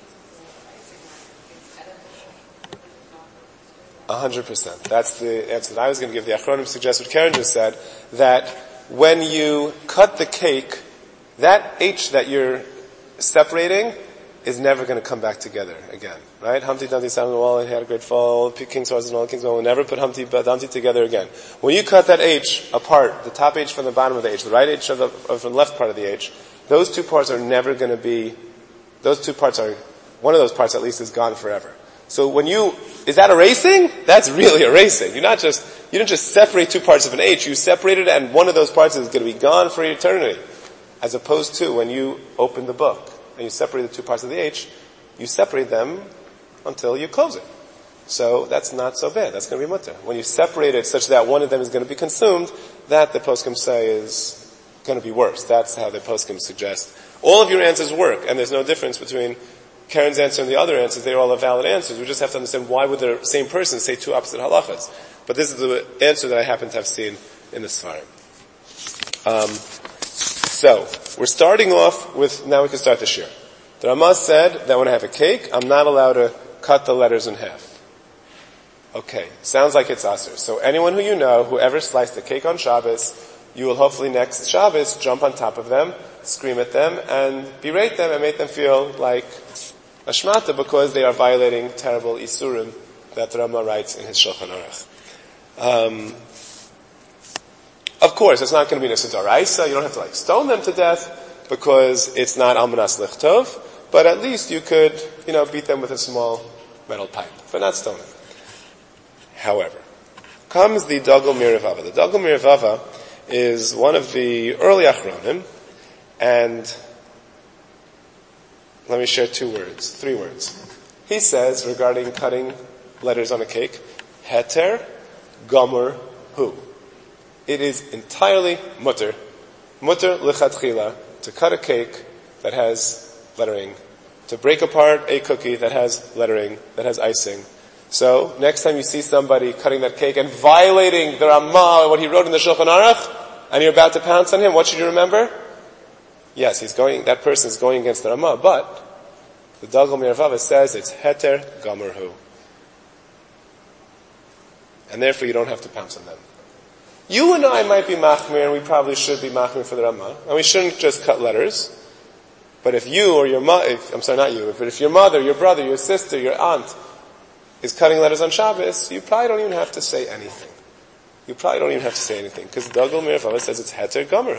A hundred percent. That's the answer that I was going to give. The Achronim suggests what Karen just said, that when you cut the cake, that H that you're separating is never going to come back together again, right? Humpty Dumpty sat on the wall and he had a great fall. King's horses and all the king's men will never put Humpty Dumpty together again. When you cut that H apart, the top H from the bottom of the H, the right H of the, of the left part of the H, those two parts are never going to be, those two parts are, one of those parts at least is gone forever. So when you, is that erasing? That's really erasing. You're not just, you didn't just separate two parts of an H, you separated it and one of those parts is going to be gone for eternity. As opposed to when you open the book and you separate the two parts of the H, you separate them until you close it. So that's not so bad. That's going to be mutter. When you separate it such that one of them is going to be consumed, that the poskim say is going to be worse. That's how the poskim suggest. All of your answers work, and there's no difference between Karen's answer and the other answers. They're all valid answers. We just have to understand why would the same person say two opposite halachas. But this is the answer that I happen to have seen in the Sfarim. Um, so, we're starting off with, now we can start the shir. The Ramah said that when I have a cake, I'm not allowed to cut the letters in half. Okay, sounds like it's aser. So anyone who you know who ever sliced a cake on Shabbos, you will hopefully next Shabbos jump on top of them, scream at them, and berate them and make them feel like a shmata because they are violating terrible isurim that the Ramah writes in his Shulchan Aruch. Um, of course, it's not going to be Nisa D'Oraisa. You don't have to like stone them to death because it's not Almanas Lichtov, but at least you could, you know, beat them with a small metal pipe, but not stone them. However, comes the Dagul Mirivava. The Dagul Mirivava is one of the early Achronim, and let me share two words, three words. He says regarding cutting letters on a cake, Heter Gomer Hu. It is entirely mutter, mutter lichatchila, to cut a cake that has lettering, to break apart a cookie that has lettering, that has icing. So, next time you see somebody cutting that cake and violating the Ramah and what he wrote in the Shulchan Aruch, and you're about to pounce on him, what should you remember? Yes, he's going, that person is going against the Ramah, but the Dagul Mirivava says it's Heter Gomer Hu. And therefore you don't have to pounce on them. You and I might be machmir, and we probably should be machmir for the Ramah, and we shouldn't just cut letters. But if you or your mother, I'm sorry, not you, but if your mother, your brother, your sister, your aunt is cutting letters on Shabbos, you probably don't even have to say anything. You probably don't even have to say anything, because Dagul Mirivava says it's Heter Gomer Hu.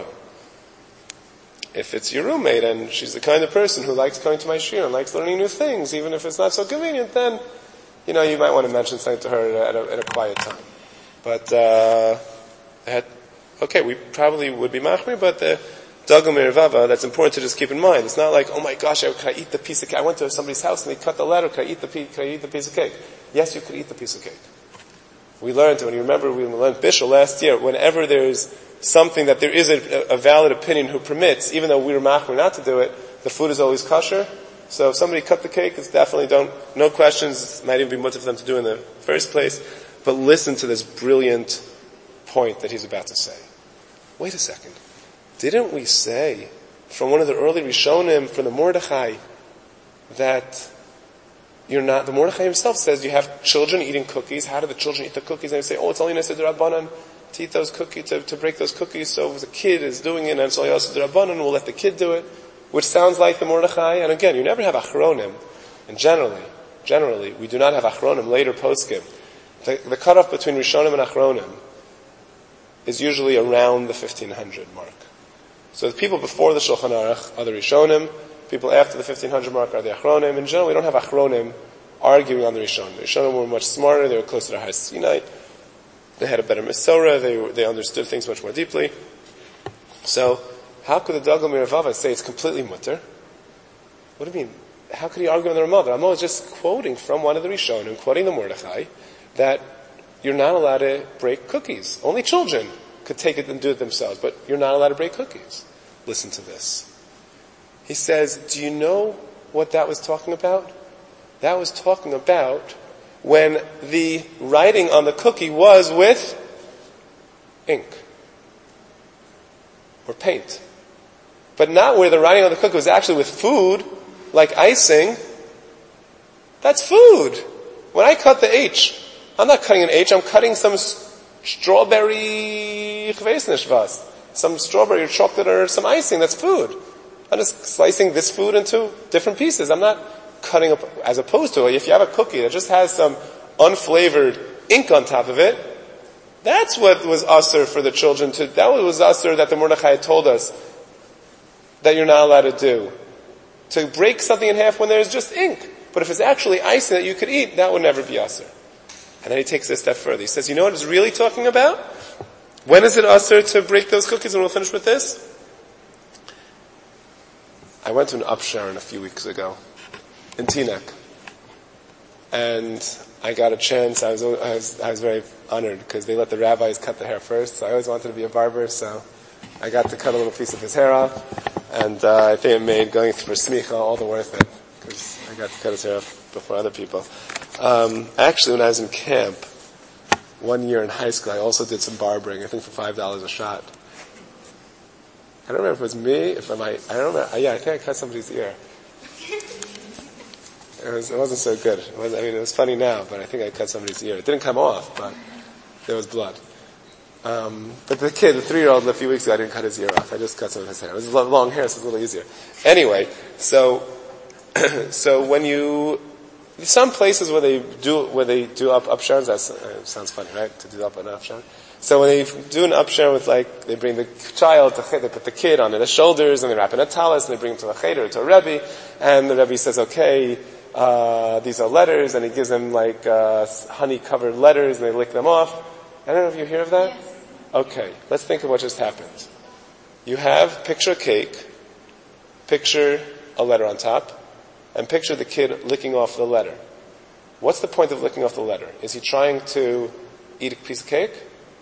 If it's your roommate and she's the kind of person who likes coming to my shir and likes learning new things, even if it's not so convenient, then, you know, you might want to mention something to her at a, at a quiet time. But, uh, Had, okay, we probably would be machmir, but the Dagul Mirivava, that's important to just keep in mind. It's not like, oh my gosh, I, can I eat the piece of cake? I went to somebody's house and they cut the letter. Can I eat the piece? Can I eat the piece of cake? Yes, you could eat the piece of cake. We learned, when you remember, we learned Bishul last year. Whenever there's something that there is a, a valid opinion who permits, even though we were machmir not to do it, the food is always kosher. So if somebody cut the cake, it's definitely don't, no questions. It might even be mutter for them to do in the first place. But listen to this brilliant point that he's about to say. Wait a second. Didn't we say from one of the early Rishonim, from the Mordechai, that you're not, the Mordechai himself says you have children eating cookies. How do the children eat the cookies? And they say, oh, it's only Nesa D'Rabbanan to eat those cookies, to, to break those cookies. So if the kid is doing it and it's only Nesa D'Rabbanan, we'll let the kid do it. Which sounds like the Mordechai. And again, you never have Achronim. And generally, generally, we do not have Achronim, later poskim. The, the cutoff between Rishonim and Achronim is usually around the fifteen hundred mark. So the people before the Shulchan Aruch are the Rishonim, people after the fifteen hundred mark are the Achronim. In general, we don't have Achronim arguing on the Rishonim. The Rishonim were much smarter, they were closer to Har Sinai, they had a better Mesorah, they, were, they understood things much more deeply. So, how could the Dagul Mirivava say it's completely mutter? What do you mean? How could he argue on the Ramah? The Ramah is just quoting from one of the Rishonim, quoting the Mordechai, that you're not allowed to break cookies. Only children could take it and do it themselves, but you're not allowed to break cookies. Listen to this. He says, do you know what that was talking about? That was talking about when the writing on the cookie was with ink or paint. But not where the writing on the cookie was actually with food, like icing. That's food. When I cut the H, I'm not cutting an H, I'm cutting some strawberry chveisnishvas, some strawberry or chocolate or some icing, that's food. I'm just slicing this food into different pieces. I'm not cutting up, as opposed to, if you have a cookie that just has some unflavored ink on top of it, that's what was usher for the children to, that was usher that the Mordechai had told us that you're not allowed to do. To break something in half when there's just ink. but if it's actually icing that you could eat, that would never be asr. And then he takes it a step further. He says, you know what it's really talking about? When is it asr to break those cookies? And we'll finish with this. I went to an upsharon a few weeks ago in Teaneck. And I got a chance, I was, I was, I was very honored because they let the rabbis cut the hair first, so I always wanted to be a barber, so I got to cut a little piece of his hair off, and uh, I think it made going for smicha all the worth it, because I got to cut his hair off before other people. Um, actually, when I was in camp, one year in high school, I also did some barbering, I think for five dollars a shot. I don't remember if it was me, if I might, I don't remember, yeah, I think I cut somebody's ear. It, was, it wasn't so good. It was, I mean, it was funny now, but I think I cut somebody's ear. It didn't come off, but there was blood. Um, but the kid, the three-year-old, a few weeks ago, I didn't cut his ear off. I just cut some of his hair. It was long hair, so it's a little easier. Anyway, so, so when you, some places where they do, where they do up, upsharons, that uh, sounds funny, right? To do up an upsharon. So when they do an upsharon with like, they bring the child, to, they put the kid on their shoulders, and they wrap in a talis, and they bring him to a cheder, to a rebbe, and the rebbe says, okay, Uh, these are letters, and he gives them like uh, honey-covered letters, and they lick them off. I don't know if you hear of that. Yes. Okay, let's think of what just happened. You have picture a cake, picture a letter on top, and picture the kid licking off the letter. What's the point of licking off the letter? Is he trying to eat a piece of cake?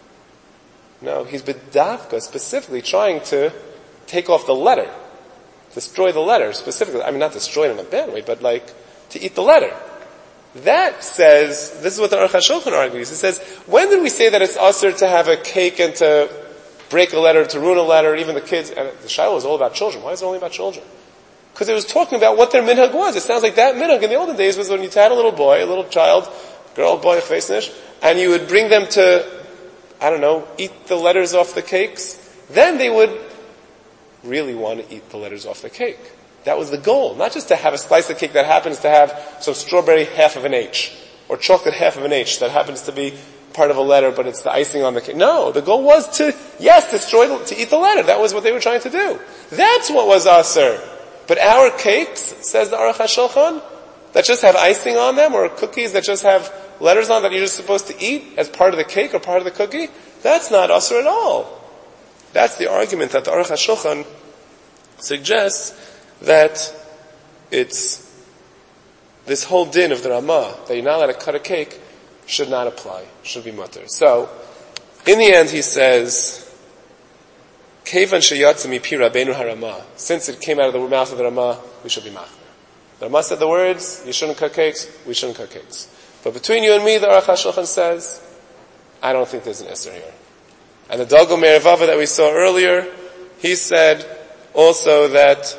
No, he's bedavka, specifically trying to take off the letter, destroy the letter specifically. I mean, not destroy it in a bad way, but like to eat the letter. That says, this is what the Aruch HaShulchan argues. It says, when did we say that it's usher to have a cake and to break a letter, to ruin a letter, even the kids? And the Shiloh is all about children. Why is it only about children? Because it was talking about what their minhag was. It sounds like that minhag in the olden days was when you had a little boy, a little child, girl, boy, face nish, and you would bring them to, I don't know, eat the letters off the cakes. Then they would really want to eat the letters off the cake. That was the goal. Not just to have a slice of cake that happens to have some strawberry half of an H, or chocolate half of an H that happens to be part of a letter, but it's the icing on the cake. No, the goal was to, yes, destroy, the, to eat the letter. That was what they were trying to do. That's what was aser. But our cakes, says the Aruch HaShulchan, that just have icing on them, or cookies that just have letters on that you're just supposed to eat as part of the cake or part of the cookie, that's not aser at all. That's the argument that the Aruch HaShulchan suggests, that it's this whole din of the Ramah, that you're not allowed to cut a cake, should not apply, should be mutter. So, in the end he says, Kevan sheyatza mipi Rabbeinu HaRamah, since it came out of the mouth of the Ramah, we should be machmer. The Ramah said the words, you shouldn't cut cakes, we shouldn't cut cakes. But between you and me, the Aruch HaShulchan says, I don't think there's an Isser here. And the Dalgo Merevava that we saw earlier, he said also that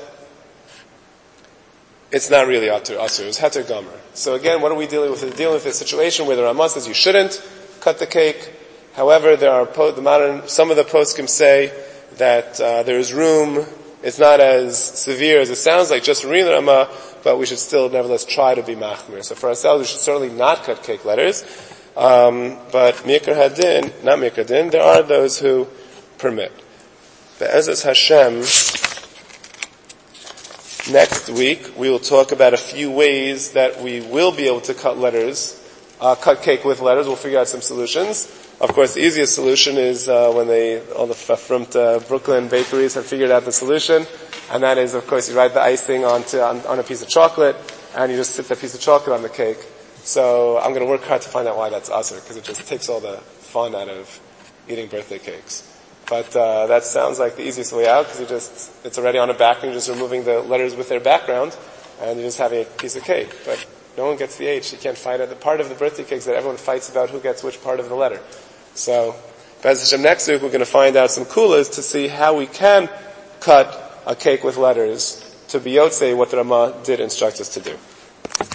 it's not really Atur, Asur, it was Heter Gomer. So again, what are we dealing with? We're dealing with a situation where the Ramah says you shouldn't cut the cake. However, there are, po- the modern, some of the poskim say that uh, there is room, it's not as severe as it sounds like, just reading the Ramah, but we should still nevertheless try to be machmir. So for ourselves, we should certainly not cut cake letters. Um, but Mikra Hadin, not Mikra Hadin, there are those who permit. Be'ezras Hashem, next week, we will talk about a few ways that we will be able to cut letters, uh, cut cake with letters. We'll figure out some solutions. Of course, the easiest solution is uh, when they, all the from uh, Brooklyn bakeries have figured out the solution, and that is, of course, you write the icing onto on, on a piece of chocolate, and you just sit that piece of chocolate on the cake. So I'm going to work hard to find out why that's asr, because it just takes all the fun out of eating birthday cakes. But uh, that sounds like the easiest way out, because you just, it's already on a back, and you're just removing the letters with their background, and you're just having a piece of cake. But no one gets the H. You can't fight it. The part of the birthday cake is that everyone fights about who gets which part of the letter. So, B'ez Hashem, next week we're going to find out some kulas to see how we can cut a cake with letters to be yotzei what the Ramah did instruct us to do.